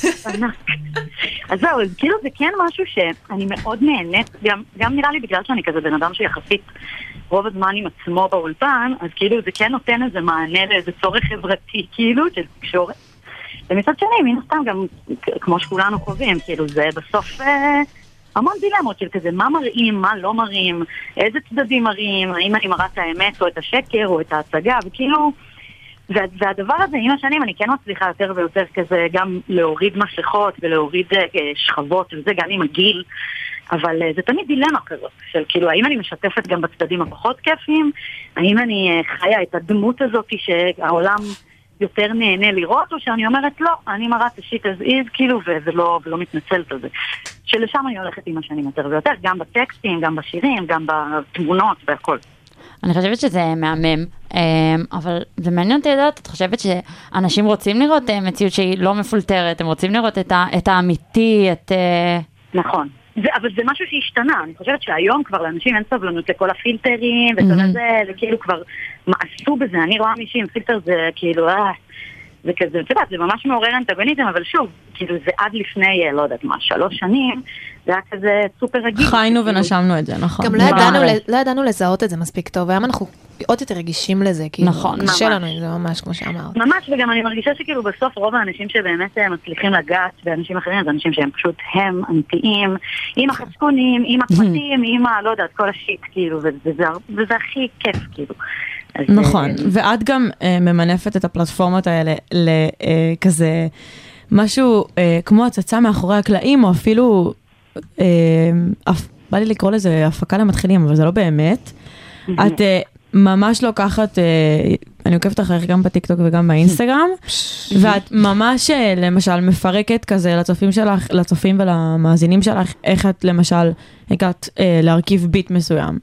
אז זהו, כאילו זה כן משהו שאני מאוד נהנית, גם נראה לי בגלל שאני כזה בן אדם שיחסית רוב הזמן עם עצמו באולפן, אז כאילו זה כן נותן איזה מענה לאיזה צורך חברתי, כאילו, של תקשורת. ומצד שני, מן הסתם גם, כמו שכולנו חווים, כאילו זה בסוף המון דילמות של כזה, מה מראים, מה לא מראים, איזה צדדים מראים, האם אני מראה את האמת או את השקר או את ההצגה, וכאילו, והדבר הזה, עם השנים, אני כן מצליחה יותר ויותר כזה, גם להוריד מסכות ולהוריד שכבות, וזה גם עם הגיל, אבל זה תמיד דילמה כזאת, של כאילו, האם אני משתפת גם בצדדים הפחות כיפים, האם אני חיה את הדמות הזאת שהעולם יותר נהנה לראות, או שאני אומרת, לא, אני מראה את השיט as is, כאילו, ולא מתנצלת על זה. שלשם אני הולכת עם השנים יותר ויותר, גם בטקסטים, גם בשירים, גם בתמונות והכל. אני חושבת שזה מהמם, אבל זה מעניין אותי לדעת, את חושבת שאנשים רוצים לראות מציאות שהיא לא מפולטרת, הם רוצים לראות את האמיתי, את... נכון. אבל זה משהו שהשתנה, אני חושבת שהיום כבר לאנשים אין סבלנות לכל הפילטרים וכל הזה, וכאילו כבר מעשו בזה, אני רואה מישהי עם פילטר זה כאילו, זה כזה, זה ממש מעורר אנטגוניזם, אבל שוב, כאילו זה עד לפני, לא יודעת מה, 3 שנים, זה היה כזה סופר רגיל. חיינו ונשמנו את זה, נכון. גם לא ידענו לזהות את זה מספיק טוב, והיום אנחנו עוד יותר רגישים לזה, כאילו, קשה לנו עם זה ממש, כמו שאמרת. ממש, וגם אני מרגישה שכאילו בסוף רוב האנשים שבאמת מצליחים לגעת, ואנשים אחרים, זה אנשים שהם פשוט הם אמיתיים, עם החצקונים, עם הקמטים, עם לא יודעת, כל השיט, כאילו, וזה הכי כיף, כאילו. נכון, ואת גם ממנפת את הפלטפורמות האלה לכזה משהו כמו הצצה מאחורי הקלעים, או אפילו, בא לי לקרוא לזה הפקה למתחילים, אבל זה לא באמת. את ממש לוקחת, אני עוקבת אחריך גם בטיקטוק וגם באינסטגרם, ואת ממש למשל מפרקת כזה לצופים ולמאזינים שלך, איך את למשל הגעת להרכיב ביט מסוים.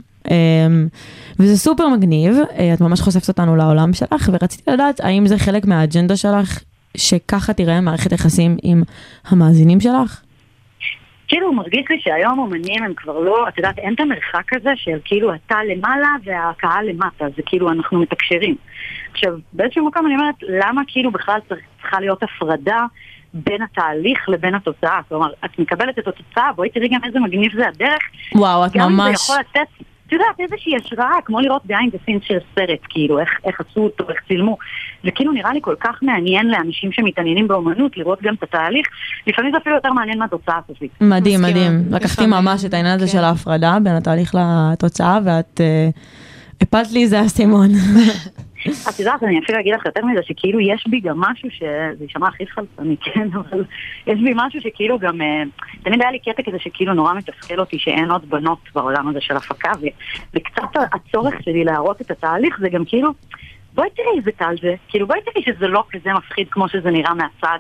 וזה סופר מגניב, את ממש חושפת אותנו לעולם שלך, ורציתי לדעת האם זה חלק מהאג'נדה שלך, שככה תראה מערכת יחסים עם המאזינים שלך? כאילו מרגיש לי שהיום אומנים הם כבר לא, את יודעת, אין את המרחק הזה של כאילו אתה למעלה והקהל למטה, זה כאילו אנחנו מתקשרים. עכשיו, באיזשהו מקום אני אומרת, למה כאילו בכלל צריכה להיות הפרדה בין התהליך לבין התוצאה? כלומר, את מקבלת את התוצאה, בואי תראי גם איזה מגניב זה הדרך. וואו, את ממש... גם זה יכול לתת, את יודעת, איזושהי השראה, כמו לראות בעין בסין של סרט, כאילו, איך עשו אותו, איך צילמו. וכאילו נראה לי כל כך מעניין לאנשים שמתעניינים באומנות, לראות גם את התהליך. לפעמים זה אפילו יותר מעניין מהתוצאה הסופית. מדהים, מדהים. לקחתי ממש את העניין הזה של ההפרדה בין התהליך לתוצאה, ואת הפלת לי זה הסימון. את יודעת, אני אפילו אגיד לך יותר מזה, שכאילו יש בי גם משהו זה יישמע הכי חלצני, כן, אבל יש בי משהו שכאילו גם, תמיד היה לי קטע כזה שכאילו נורא מתסכל אותי שאין עוד בנות בעולם הזה של הפקה, וקצת הצורך שלי להראות את התהליך זה גם כאילו, בואי תראי איזה קל זה, כאילו בואי תראי שזה לא כזה מפחיד כמו שזה נראה מהצד,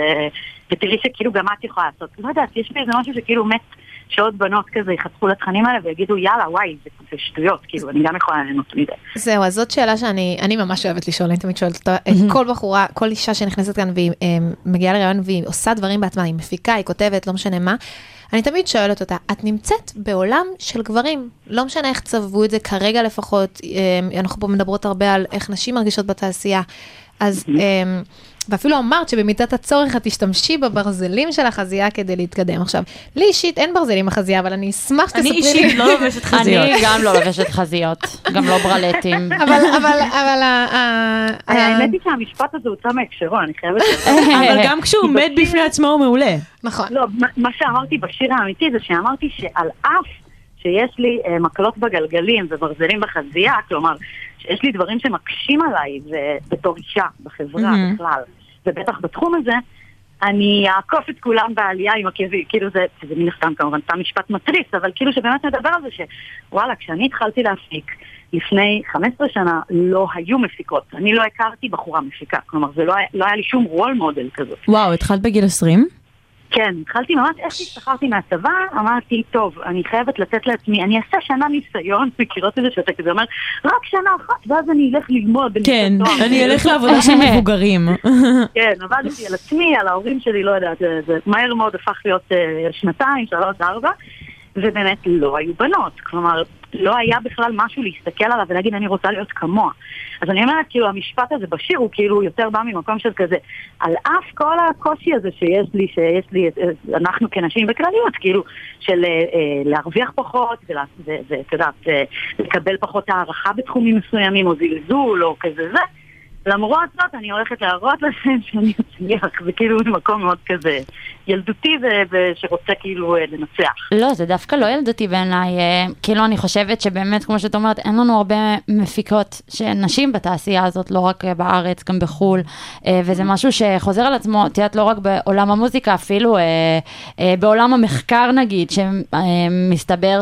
ותראי שכאילו גם את יכולה לעשות. לא יודעת, יש בי איזה משהו שכאילו מת שעוד בנות כזה יחצפו לתכנים האלה ויגידו יאללה וואי זה שטויות, כאילו אני גם יכולה לענות מזה. זהו, אז זאת שאלה שאני ממש אוהבת לשאול, אני תמיד שואלת אותה, כל בחורה, כל אישה שנכנסת כאן והיא מגיעה לרעיון והיא עושה דברים בעצמה, היא מפיקה, היא כותבת, לא משנה מה, אני תמיד שואלת אותה, את נמצאת בעולם של גברים, לא משנה איך צבו את זה כרגע לפחות, אנחנו פה מדברות הרבה על איך נשים מרגישות בתעשייה, אז ואפילו אמרת שבמידת הצורך את תשתמשי בברזלים של החזייה כדי להתקדם. עכשיו, לי אישית אין ברזלים בחזייה, אבל אני אשמח שתספרי לי. אני אישית לא לובשת חזיות. אני גם לא לובשת חזיות, גם לא ברלטים. אבל האמת היא שהמשפט הזה הוצא מהקשרו, אני חייבת... אבל גם כשהוא עומד בפני עצמו הוא מעולה. נכון. לא, מה שאמרתי בשיר האמיתי זה שאמרתי שעל אף שיש לי מקלות בגלגלים וברזלים בחזייה, כלומר, שיש לי דברים שמקשים עליי בתור אישה בחברה בכלל, ובטח בתחום הזה, אני אעקוף את כולם בעלייה עם עקבי, כאילו זה מן הסתם כמובן, זה משפט מטריס, אבל כאילו שבאמת נדבר על זה שוואלה, כשאני התחלתי להפיק לפני 15 שנה, לא היו מפיקות. אני לא הכרתי בחורה מפיקה, כלומר, זה לא היה לי שום רול מודל כזאת. וואו, התחלת בגיל 20? כן, התחלתי ממש, איך שהשתחררתי מהצבא, אמרתי, טוב, אני חייבת לתת לעצמי, אני אעשה שנה ניסיון, מכירות את זה שאתה כזה אומר, רק שנה אחת, ואז אני אלך ללמוד. כן, אני אלך לעבודה של מבוגרים. כן, עבדתי על עצמי, על ההורים שלי, לא יודעת, זה מהר מאוד הפך להיות 2, 3, 4, ובאמת לא היו בנות, כלומר, לא היה בכלל משהו להסתכל עליו ולהגיד, אני רוצה להיות כמוה. אז אני אומרת, כאילו, המשפט הזה בשיר הוא כאילו יותר בא ממקום של כזה, על אף כל הקושי הזה שיש לי, אנחנו כנשים בכלליות, כאילו, של להרוויח פחות, ואת יודעת, לקבל פחות הערכה בתחומים מסוימים, או זלזול, או כזה זה. למרות זאת, אני הולכת להראות לכם שאני להצליח, זה כאילו מקום מאוד כזה ילדותי ושרוצה כאילו לנצח. לא, זה דווקא לא ילדותי בעיניי, כאילו אני חושבת שבאמת, כמו שאת אומרת, אין לנו הרבה מפיקות שנשים בתעשייה הזאת, לא רק בארץ, גם בחול, וזה משהו שחוזר על עצמו, תיאת לא רק בעולם המוזיקה, אפילו בעולם המחקר נגיד, שמסתבר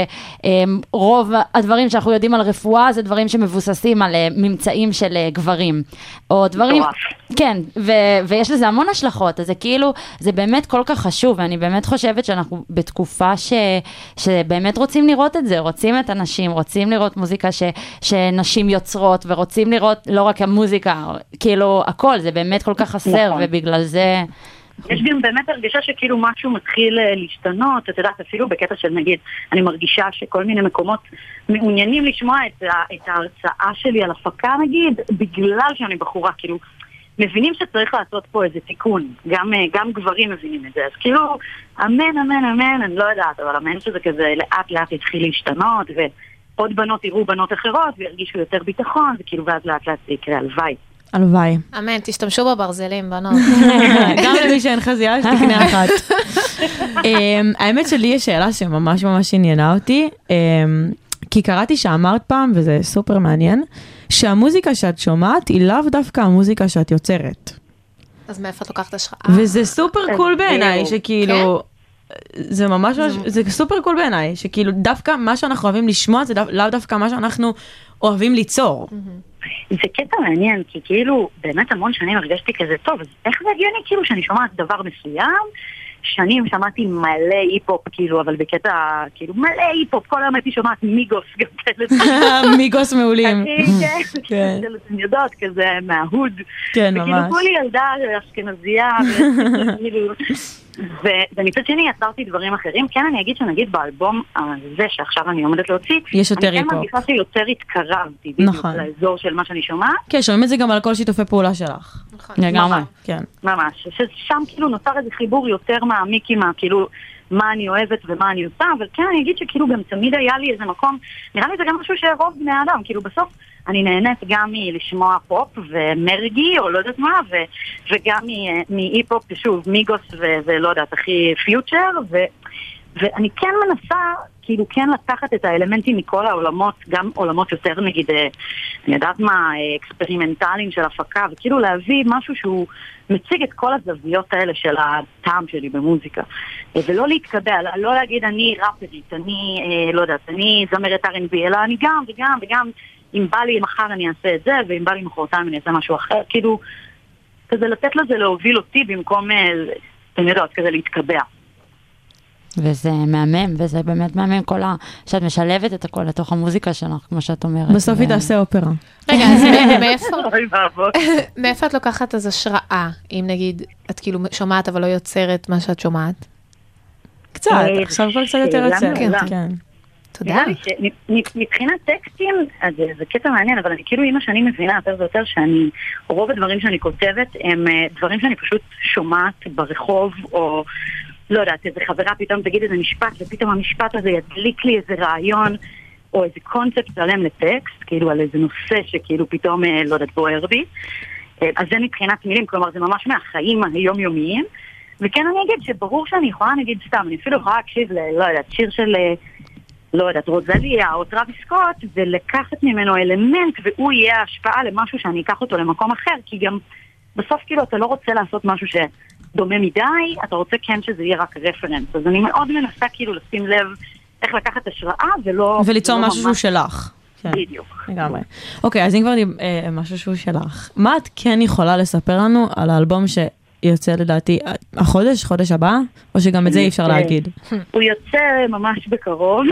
שרוב הדברים שאנחנו יודעים על רפואה, זה דברים שמבוססים על ממצאים של גברים, או דברים, כן, ויש לזה המון השלכות, אז זה כאילו, זה באמת כל כך חשוב, ואני באמת חושבת שאנחנו בתקופה שבאמת רוצים לראות את זה, רוצים את הנשים, רוצים לראות מוזיקה שנשים יוצרות, ורוצים לראות לא רק המוזיקה, כאילו הכל, זה באמת כל כך חסר, ובגלל זה... יש גם באמת הרגשה שכאילו משהו מתחיל להשתנות, את יודעת, אפילו בקטע של נגיד, אני מרגישה שכל מיני מקומות מעוניינים לשמוע את ההרצאה שלי על הפקה נגיד, בגלל שאני בחורה, כאילו, מבינים שצריך לעשות פה איזה תיקון, גם גברים מבינים את זה, אז כאילו, אמן, אמן, אמן, אני לא יודעת, אבל אמן שזה כזה לאט לאט יתחיל להשתנות, ועוד בנות יראו בנות אחרות, וירגישו יותר ביטחון, וכאילו ואז לאט לאט זה יקרה, הלוואי. הלוואי. אמן, תשתמשו בברזלים, בנות. גם למי שאין חזייה, שתקנה אחת. האמת שלי יש שאלה שממש ממש עניינה אותי, כי קראתי שאמרת פעם, וזה סופר מעניין, שהמוזיקה שאת שומעת היא לאו דווקא המוזיקה שאת יוצרת. אז מאיפה את לוקחת השראה? וזה סופר קול בעיניי, שכאילו... זה ממש, זה סופר קול בעיניי, שכאילו דווקא מה שאנחנו אוהבים לשמוע, זה לאו דווקא מה שאנחנו אוהבים ליצור. זה קטע מעניין, כי כאילו באמת המון שנים הרגשתי כזה טוב, אז איך זה הגיוני כאילו שאני שומעת דבר מסוים, שנים שמעתי מלא היפ-הופ כאילו, אבל בקטע כאילו מלא היפ-הופ, כל היום הייתי שומעת מיגוס גם כאלה. מיגוס מעולים. כן, אתם יודעות, כזה מההוד. כן, ממש. וכאילו כולי ילדה אשכנזייה, ומצד שני יצרתי דברים אחרים. כן, אני אגיד שנגיד באלבום הזה שעכשיו אני עומדת להוציא, יש יותר היפ-הופ. אני כן מרגישה שיותר התקרבתי בדיוק לאזור של מה שאני שומעת. כן, שומעים את זה גם על כל שיתופי פעולה שלך. לגמרי. ממש. ששם כאילו נוצר איזה חיבור יותר מעמיק עם כאילו מה אני אוהבת ומה אני עושה, אבל כן אני אגיד שכאילו גם תמיד היה לי איזה מקום, נראה לי זה גם משהו שרוב בני האדם, כאילו בסוף אני נהנית גם מלשמוע פופ ומרגי או לא יודעת מה, וגם מהיפ-הופ, שוב, מיגוס ולא יודעת, הכי פיוטר, ואני כן מנסה כאילו כן לקחת את האלמנטים מכל העולמות, גם עולמות יותר נגיד, אני יודעת מה, אקספרימנטליים של הפקה, וכאילו להביא משהו שהוא מציג את כל הזוויות האלה של הטעם שלי במוזיקה. ולא להתקבע, לא להגיד אני ראפרית, אני לא יודעת, אני זמרת R&B, אלא אני גם וגם וגם, אם בא לי מחר אני אעשה את זה, ואם בא לי מחרתיים אני אעשה משהו אחר, כאילו, כזה לתת לזה להוביל אותי במקום, אתם יודעות, כזה להתקבע. וזה מהמם, וזה באמת מהמם שאת משלבת את הכל לתוך המוזיקה שלך, כמו שאת אומרת. בסוף היא תעשה אופרה. רגע, אז מאיפה את לוקחת אז השראה, אם נגיד את כאילו שומעת אבל לא יוצרת מה שאת שומעת? קצת, עכשיו כבר קצת יותר יוצרת, כן. תודה. מבחינת טקסטים, אז זה קטע מעניין, אבל אני כאילו עם השנים מבינה יותר ויותר שאני, רוב הדברים שאני כותבת הם דברים שאני פשוט שומעת ברחוב, או לא יודעת, איזה חברה פתאום תגיד איזה משפט, ופתאום המשפט הזה ידליק לי איזה רעיון, או איזה קונספט שלם לטקסט, כאילו על איזה נושא שכאילו פתאום, לא יודעת, בוער בי. אז זה מבחינת מילים, כלומר זה ממש מהחיים היומיומיים, וכן אני אגיד שברור שאני יכולה, נגיד סתם, אני אפילו יכולה להקשיב לא יודעת, שיר של, לא יודעת, רוזליה או טרוויס סקוט, ולקחת ממנו אלמנט, והוא יהיה השפעה למשהו שאני אקח אותו למקום אחר, כי גם בסוף כאילו אתה לא רוצה לעשות משהו שדומה מדי, אתה רוצה כן שזה יהיה רק רפרנס. אז אני מאוד מנסה כאילו לשים לב איך לקחת השראה ולא... וליצור משהו שהוא שלך. בדיוק. לגמרי. אוקיי, אז אם כבר משהו שהוא שלך, מה את כן יכולה לספר לנו על האלבום שיוצא לדעתי חודש הבא, או שגם את זה אי אפשר להגיד? הוא יוצא ממש בקרוב.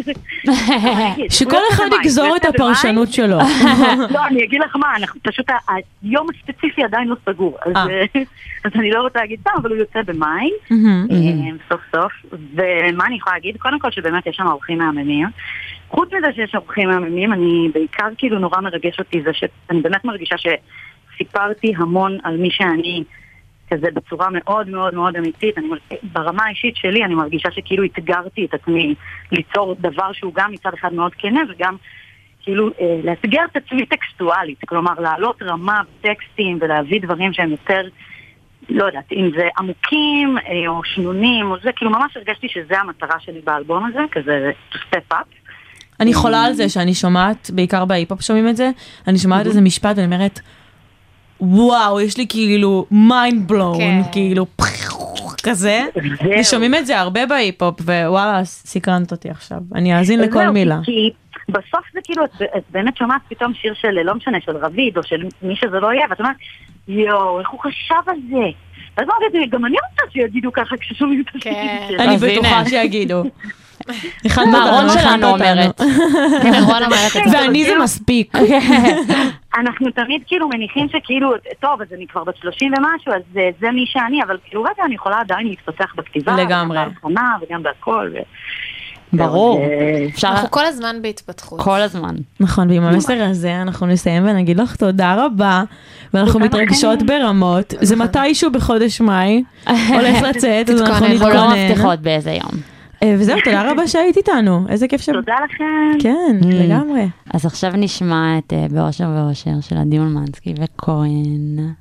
שכל אחד יגזור את הפרשנות שלו. לא, אני אגיד לך מה, פשוט היום הספציפי עדיין לא סגור, אז אני לא רוצה להגיד פעם, אבל הוא יוצא במאי, סוף סוף, ומה אני יכולה להגיד? קודם כל שבאמת יש שם אורחים מהממים. חוץ מזה שיש אורחים מהממים, אני בעיקר כאילו נורא מרגש אותי, זה שאני באמת מרגישה שסיפרתי המון על מי שאני, כזה בצורה מאוד מאוד מאוד אמיתית. ברמה האישית שלי אני מרגישה שכאילו התגרתי את עצמי ליצור דבר שהוא גם מצד אחד מאוד כנה, וגם כאילו להסגר את עצמי טקסטואלית, כלומר לעלות רמה בטקסטים ולהביא דברים שהם יותר לא יודעת, אם זה עמוקים או שנונים, או זה, כאילו ממש הרגשתי שזה המטרה שלי באלבום הזה, כזה to step up. אני חולה על זה שאני שומעת, בעיקר בהיפ-הופ שומעים את זה, אני שומעת איזה משפט ואני אומרת, וואו, יש לי כאילו mind blown, כאילו כזה, ושומעים את זה הרבה בהיפ-הופ, ווואלה, סקרנת אותי עכשיו, אני אאזין לכל מילה. כי בסוף זה כאילו, את באמת שומעת פתאום שיר של, לא משנה, של רביד, או של מי שזה לא יהיה, ואת אומרת, יואו, איך הוא חשב על זה? אז אמרתי, גם אני רוצה שיגידו ככה כששומעים את השיר שלו. אני בטוחה שיגידו. רון שלנו אומרת. ואני זה מספיק. אנחנו תמיד כאילו מניחים שכאילו, טוב, אז אני כבר בת 30 ומשהו, אז זה מי שאני, אבל כאילו רגע אני יכולה עדיין להתפתח בכתיבה. לגמרי. וגם בהכנה וגם בהכל. ברור. אנחנו כל הזמן בהתפתחות. כל הזמן. נכון, ועם המסר הזה אנחנו נסיים ונגיד לך תודה רבה, ואנחנו מתרגשות ברמות. זה מתישהו בחודש מאי, הולך לצאת, אז אנחנו נתכונן. לא מבטיחות באיזה יום. וזהו, תודה רבה שהיית איתנו. איזה כיף תודה לכם. כן, לגמרי. אז עכשיו נשמע את באושר ואושר של עדי אולמנסקי וכהן.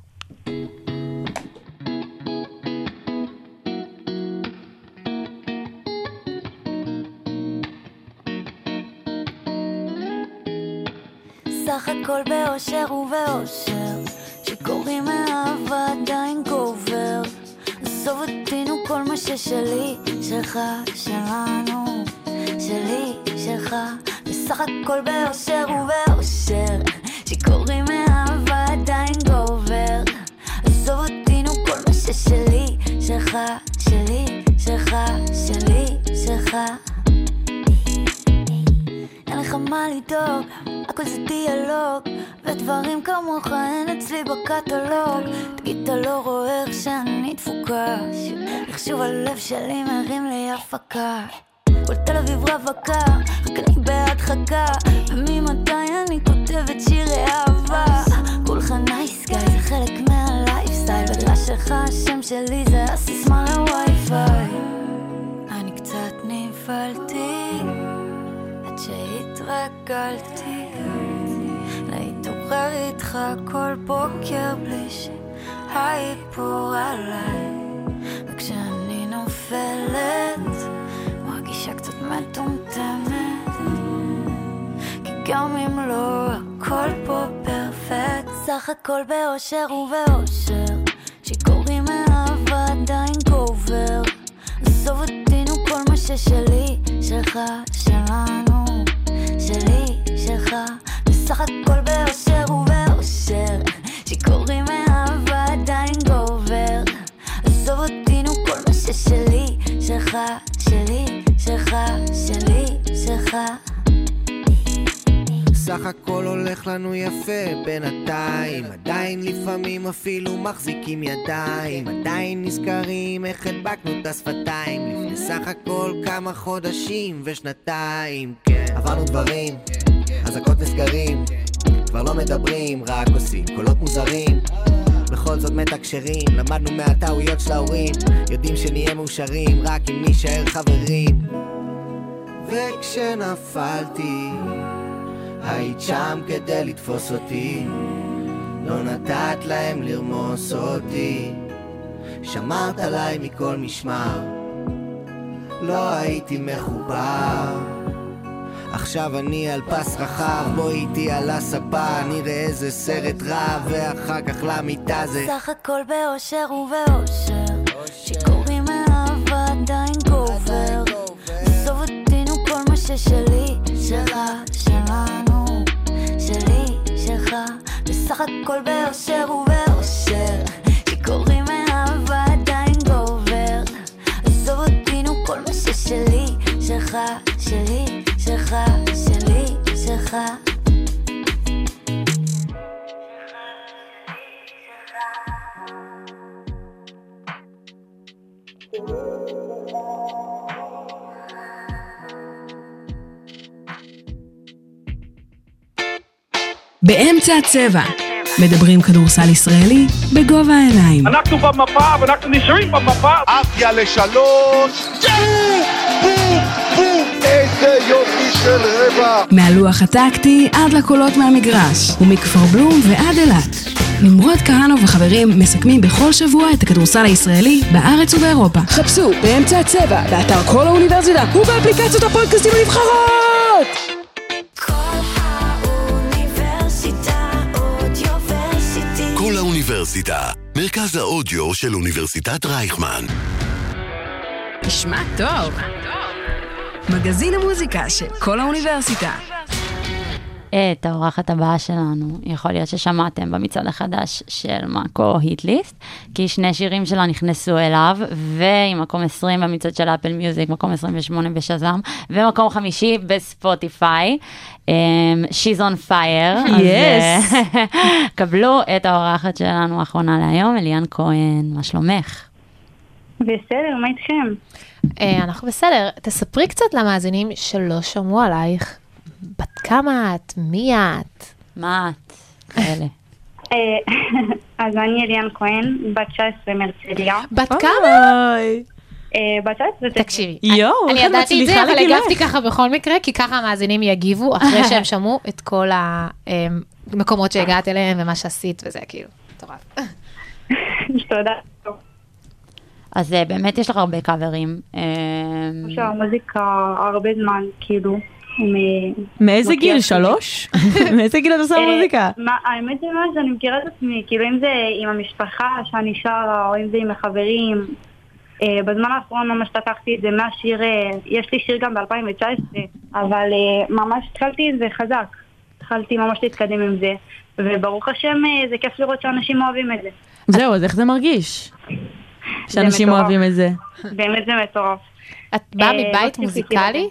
סך הכל באושר ובאושר, שקוראים מאהבה עדיין גובר. עזוב אותינו כל מה ששלי, שלך, שלנו, שלי, שלך. בסך הכל באושר ובאושר, שקוראים מאהבה עדיין גובר. עזוב אותינו כל מה ששלי, שלך, שלי, שלך, שלי, שלך. אין לך מה לדאוג, הכל זה דיאלוג, ודברים כמוך אין אצלי בקטלוג. תגיד אתה לא רואה איך שאני דפוקה, איך שוב הלב שלי מרים לי הפקה. כל תל אביב רווקה, רק אני בהדחקה, וממתי אני כותבת שירי אהבה. כולך נייס גאי, זה חלק מהלייפסטייל, בדירה שלך השם שלי זה הסיסמה לווי-פיי. אני קצת נפלתי עד שהתרגלתי להתעורר איתך כל בוקר בלי שהאיפור עליי. וכשאני נופלת מרגישה קצת מטומטמת, כי גם אם לא הכל פה פרפקט. סך הכל באושר ובאושר, שקוראים מאהבה עדיין גובר. עזוב אותינו כל מה ששלי, שלך, שלנו, שלי, שלך. בסך הכל באושר ובאושר, שקוראים מאהבה עדיין גובר. עזוב אותינו כל מה ששלי, שלך, שלי, שלך, שלי, שלך. סך הכל הולך לנו יפה בינתיים, עדיין לפעמים אפילו מחזיקים ידיים, עדיין נזכרים איך הדבקנו את השפתיים לפני סך הכל כמה חודשים ושנתיים. כן, עברנו דברים, הזקות נסגרים, כבר לא מדברים, רק עושים קולות מוזרים, בכל זאת מתקשרים, למדנו מהטעויות של ההורים, יודעים שנהיה מאושרים רק אם נשאר חברים. וכשנפלתי היית שם כדי לתפוס אותי, לא נתת להם לרמוס אותי, שמרת עליי מכל משמר, לא הייתי מחובר. עכשיו אני על פס רחב, בוא איתי על הספה, נראה איזה סרט רע ואחר כך למיטה. זה סך הכל באושר ובאושר, שקוראים מאהבה עדיין גובר. עזוב אותינו כל מה ששלי, שלך, שלנו, שלי, שלך. בסך הכל באושר ובאושר, שקוראים מאהבה עדיין גובר. עזוב אותינו כל מה ששלי, שלך, שלי, שלך, שלי, שלך. באמצע הצבע, מדברים כדורסל ישראלי בגובה העיניים. אנחנו במפה ואנחנו נשארים במפה. אפיה לשלוש, בום, בום, איזה יופי של רבע. מהלוח הטקטי עד לקולות מהמגרש, ומכפר בלום ועד אילת. נמרוד כהנוב וחברים מסכמים בכל שבוע את הכדורסל הישראלי בארץ ובאירופה. חפשו באמצע הצבע, באתר כל האוניברסיטה ובאפליקציות הפודקאסטים הנבחרות! כל האוניברסיטה, מרכז האודיו של אוניברסיטת רייכמן. נשמע טוב. מגזין המוזיקה של כל האוניברסיטה. את האורחת הבאה שלנו, יכול להיות ששמעתם במצעד החדש של מאקו היטליסט, כי שני שירים שלה נכנסו אליו, ועם מקום 20 במצעד של אפל מיוזיק, מקום 28 בשזם, ומקום 5 בספוטיפיי, She's on Fire. Yes. אז קבלו את האורחת שלנו האחרונה להיום, אליאן כהן, מה שלומך? בסדר, מה איתכם? אנחנו בסדר. תספרי קצת למאזינים שלא שמעו עלייך. בת כמה את? מי את? מה את? כאלה. אז אני אליאן כהן, בת 19 מרצליה. בת כמה? בת 19. תקשיבי. יואו, אני ידעתי את זה, אבל הגבתי ככה בכל מקרה, כי ככה המאזינים יגיבו אחרי שהם שמעו את כל המקומות שהגעת אליהם ומה שעשית, וזה כאילו, טורף. תודה. אז באמת יש לך הרבה קאברים. יש לך מוזיקה הרבה זמן, כאילו. מאיזה גיל? 3? מאיזה גיל את עושה מוזיקה? האמת זה מה שאני מכירה את עצמי, כאילו אם זה עם המשפחה שאני שרה, או אם זה עם החברים. בזמן האחרון ממש פתחתי את זה מהשיר, יש לי שיר גם ב-2019, אבל ממש התחלתי את זה חזק. התחלתי ממש להתקדם עם זה, וברוך השם זה כיף לראות שאנשים אוהבים את זה. זהו, אז איך זה מרגיש? שאנשים אוהבים את זה. באמת זה מטורף. את באה מבית מוזיקלי?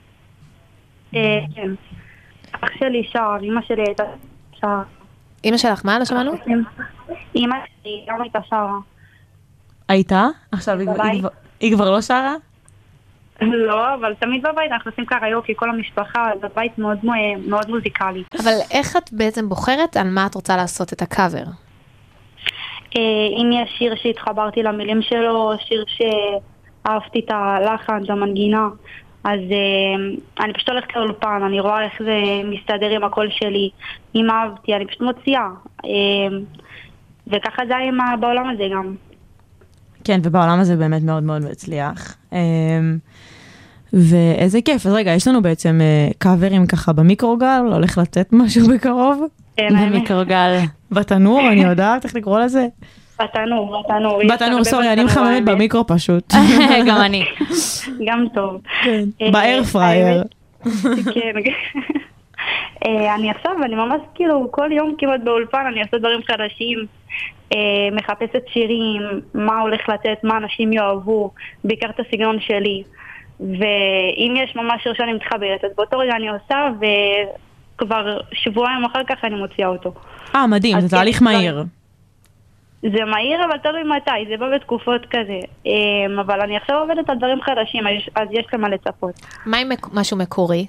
כן. אח שלי שר, אמא שלי הייתה שר. אמא שלך, מה? לא שמענו? אמא שלי גם הייתה שרה. הייתה? עכשיו היא כבר לא שרה? לא, אבל תמיד בבית אנחנו עושים קריוקי, כל המשפחה, זה בית מאוד מאוד מוזיקלי. אבל איך את בעצם בוחרת על מה את רוצה לעשות את הקאבר? אם יש שיר שהתחברתי למילים שלו, שיר שאהבתי את הלחן, את המנגינה, אז אני פשוט הולכת לאולפן, אני רואה איך זה מסתדר עם הקול שלי. אם אהבתי, אני פשוט מוציאה. וככה זה היה בעולם הזה גם. כן, ובעולם הזה באמת מאוד מאוד מצליח. ואיזה כיף. אז רגע, יש לנו בעצם קאברים ככה במיקרוגל, הולך לתת משהו בקרוב? במיקרוגל. בתנור, אני יודעת איך לקרוא לזה? בתנור. סורי, אני מחממת במיקרו פשוט. גם אני. גם טוב. באר פרייר. כן. אני עכשיו, אני ממש כאילו כל יום כמעט באולפן, אני עושה דברים חדשים, מחפשת שירים, מה הולך לתת, מה אנשים יאהבו, בעיקר את הסגנון שלי. ואם יש ממש שיר שאני מתחברת, אז באותו רגע אני עושה, וכבר שבועיים אחר כך אני מוציאה אותו. מדהים, זה תהליך מהיר. זה מהיר, אבל תלוי מתי, זה בא בתקופות כזה. אבל אני עכשיו עובדת על דברים חדשים, אז יש למה לצפות. מה עם משהו מקורי?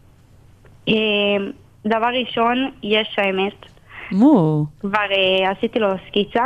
דבר ראשון, יש האמת. כבר עשיתי לו סקיצה,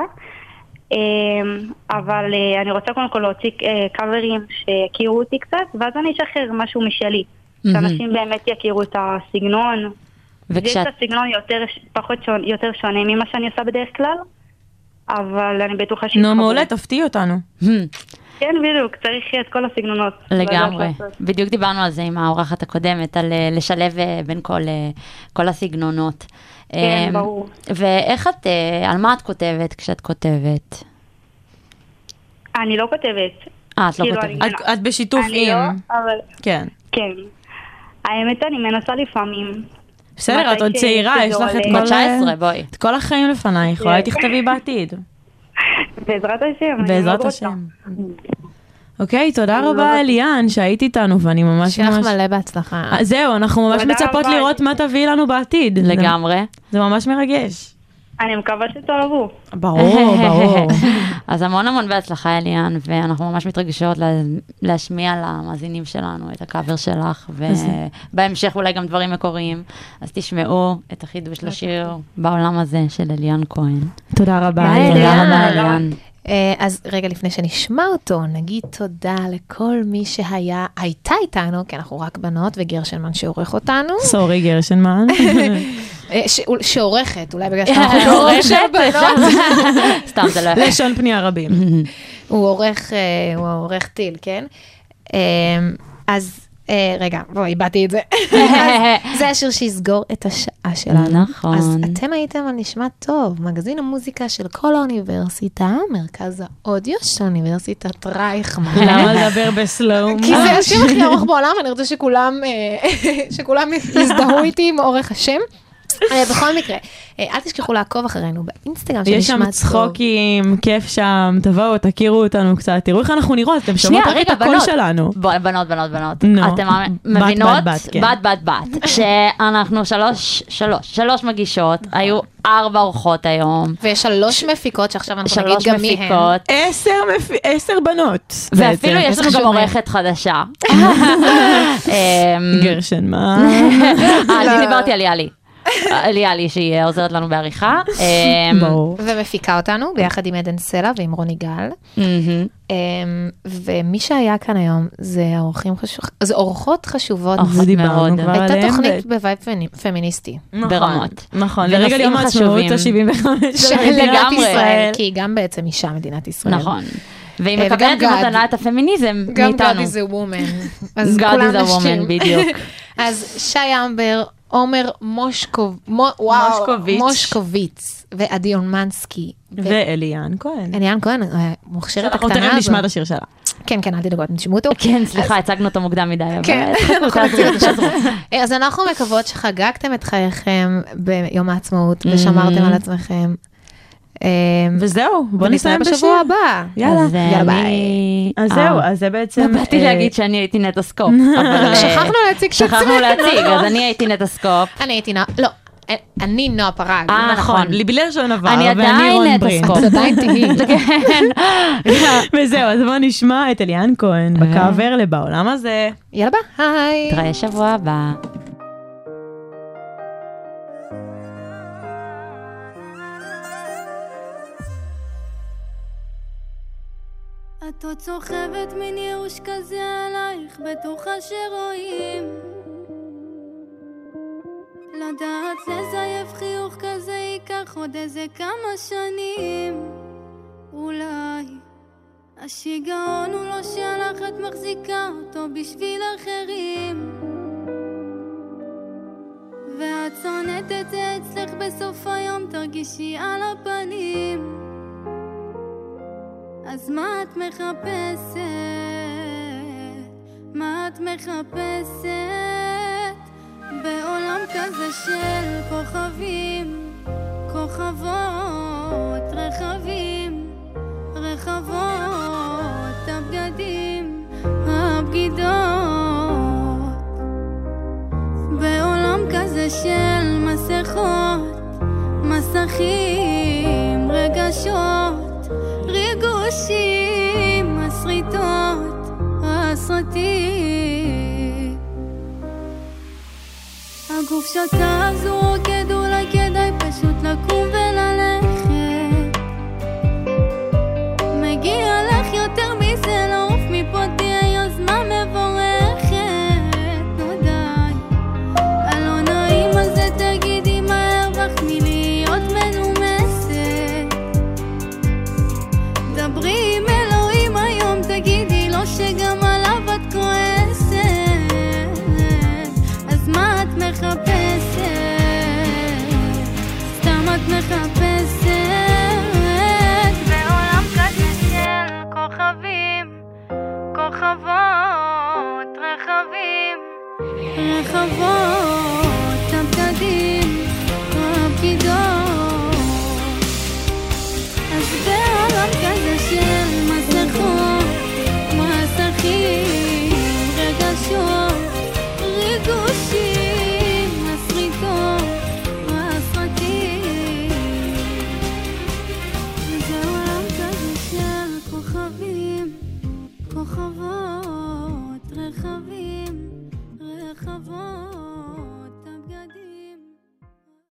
אבל אני רוצה קודם כל להוציא קאברים שיכירו אותי קצת, ואז אני אשחרר משהו משלי. שאנשים באמת יכירו את הסגנון. יש את הסגנון יותר שונה ממה שאני עושה בדרך כלל, אבל אני בטוחה שיתחבר. נו, מעולה, תפתיע אותנו. כן, בדיוק, צריך את כל הסגנונות. לגמרי. בדיוק דיברנו על זה עם האורחת הקודמת, על לשלב בין כל הסגנונות. כן, ברור. ואיך את, על מה את כותבת כשאת כותבת? אני לא כותבת. את לא כותבת. את בשיתוף עם. אני לא, אבל... כן. כן. האמת, אני מנסה לפעמים. בסדר, את עוד צעירה, יש לך את כל החיים לפנייך, אולי תכתבי בעתיד. בעזרת השם. בעזרת השם. אוקיי, תודה רבה אליאן שהיית איתנו, ואני ממש שיהיה לך מלא בהצלחה. זהו, אנחנו ממש מצפות לראות מה תביא לנו בעתיד. לגמרי. זה ממש מרגש. אני מקווה שתאהבו. ברור, ברור. אז המון המון בהצלחה אליאן, ואנחנו ממש מתרגשות להשמיע למאזינים שלנו את הקאבר שלך, ובהמשך אולי גם דברים מקוריים. אז תשמעו את החידוש לשיר בעולם הזה של אליאן כהן. תודה רבה. תודה רבה אליאן. אז רגע לפני שנשמע אותו, נגיד תודה לכל מי הייתה איתנו, כי אנחנו רק בנות, וגרשנמן שעורך אותנו. סורי גרשנמן. שעורכת, אולי בגלל שאנחנו עורכת של בנות. סתם, זה לא יפה. לשון פנייה רבים. הוא עורך טיל, כן? אז רגע, בואי, איבדתי את זה. זה השיר שיסגור את השעה שלנו. נכון. אז אתם הייתם על נשמע טוב, מגזין המוזיקה של כל האוניברסיטה, מרכז האודיו של אוניברסיטת רייכמן. למה לדבר בסלואו? כי זה השיר הכי ארוך בעולם, אני רוצה שכולם יזדהו איתי עם אורך השם. בכל מקרה, אל תשכחו לעקוב אחרינו באינסטגרם יש שם צחוקים, כיף שם, תבואו, תכירו אותנו קצת, תראו איך אנחנו נראות, אתם שומעות רק את הקול שלנו. בנות. אתם מבינות? בת. שאנחנו שלוש מגישות, היו 4 אורחות היום. ויש 3 מפיקות שעכשיו אנחנו נגיד גם מי הן. 10 בנות. ואפילו יש לנו גם עורכת חדשה. גרשנמן. אני דיברתי על יאלי. ליאלי שהיא עוזרת לנו בעריכה. ומפיקה אותנו ביחד עם עדן סלע ועם רוני גל. ומי שהיה כאן היום זה אורחות חשובות מאוד. הייתה תוכנית בווייב פמיניסטי. ברמות. נכון, לרגע יום העצמאות ה-75 של מדינת ישראל, כי היא גם בעצם אישה מדינת ישראל. נכון. והיא מקבלת במתנה את הפמיניזם מאיתנו. גם God is a woman. God is a woman, בדיוק. אז שי אמבר, עומר מושקוביץ ועדי אולמנסקי. ואליאן כהן. אליאן כהן, מוכשרת הקטנה הזו. אנחנו תכף נשמע את השיר שלה. כן, אל תדאגו, אתם תשמעו אותו. כן, סליחה, הצגנו אותו מוקדם מדי. כן, אז אנחנו מקוות שחגגתם את חייכם ביום העצמאות ושמרתם על עצמכם. וזהו, בוא נסיים בשבוע הבא. יאללה ביי. אז זהו, אז זה בעצם... באתי להגיד שאני הייתי נטוסקופ. שכחנו להציג. אז אני הייתי נטוסקופ. אני נועה פרג. נכון, ליבילר שון עבר, אני עדיין נטוסקופ. את עדיין תהי. וזהו, אז בוא נשמע את אליאן כהן בקאבר לבעולם הזה. יאללה ביי. תראה שבוע הבא. את עוד סוחבת מין ייאוש כזה עלייך, בטוחה שרואים לדעת לזייף חיוך כזה ייקח עוד איזה כמה שנים. אולי השיגעון הוא לא שלך, את מחזיקה אותו בשביל אחרים, ואת שונאת את זה אצלך בסוף היום, תרגישי על הפנים. אז מה את מחפשת? מה את מחפשת? בעולם כזה של כוכבים, כוכבות, רכבים, רחבות, הבגדים, הבגידות. בעולם כזה של מסכות, מסכים, רגשות, ריגושים, הסריטות, הסרטים. הגוף שאתה זו רוקד, אולי כדאי פשוט לקום וללכת. מגיע לך יותר מזה, לעוף מפה תהיה יוזמה מבורכת. נו די, הלא נעים הזה תגידי מה הרווחת מלהיות מנומסת. דברי עם אלוהים היום, תגידי לו שגם עליו את כועסת. אז מה את מחפשת? סתם את מחפשת בעולם כזה של כוכבים, כוכבות, רכבים, רחבות, הבגדים.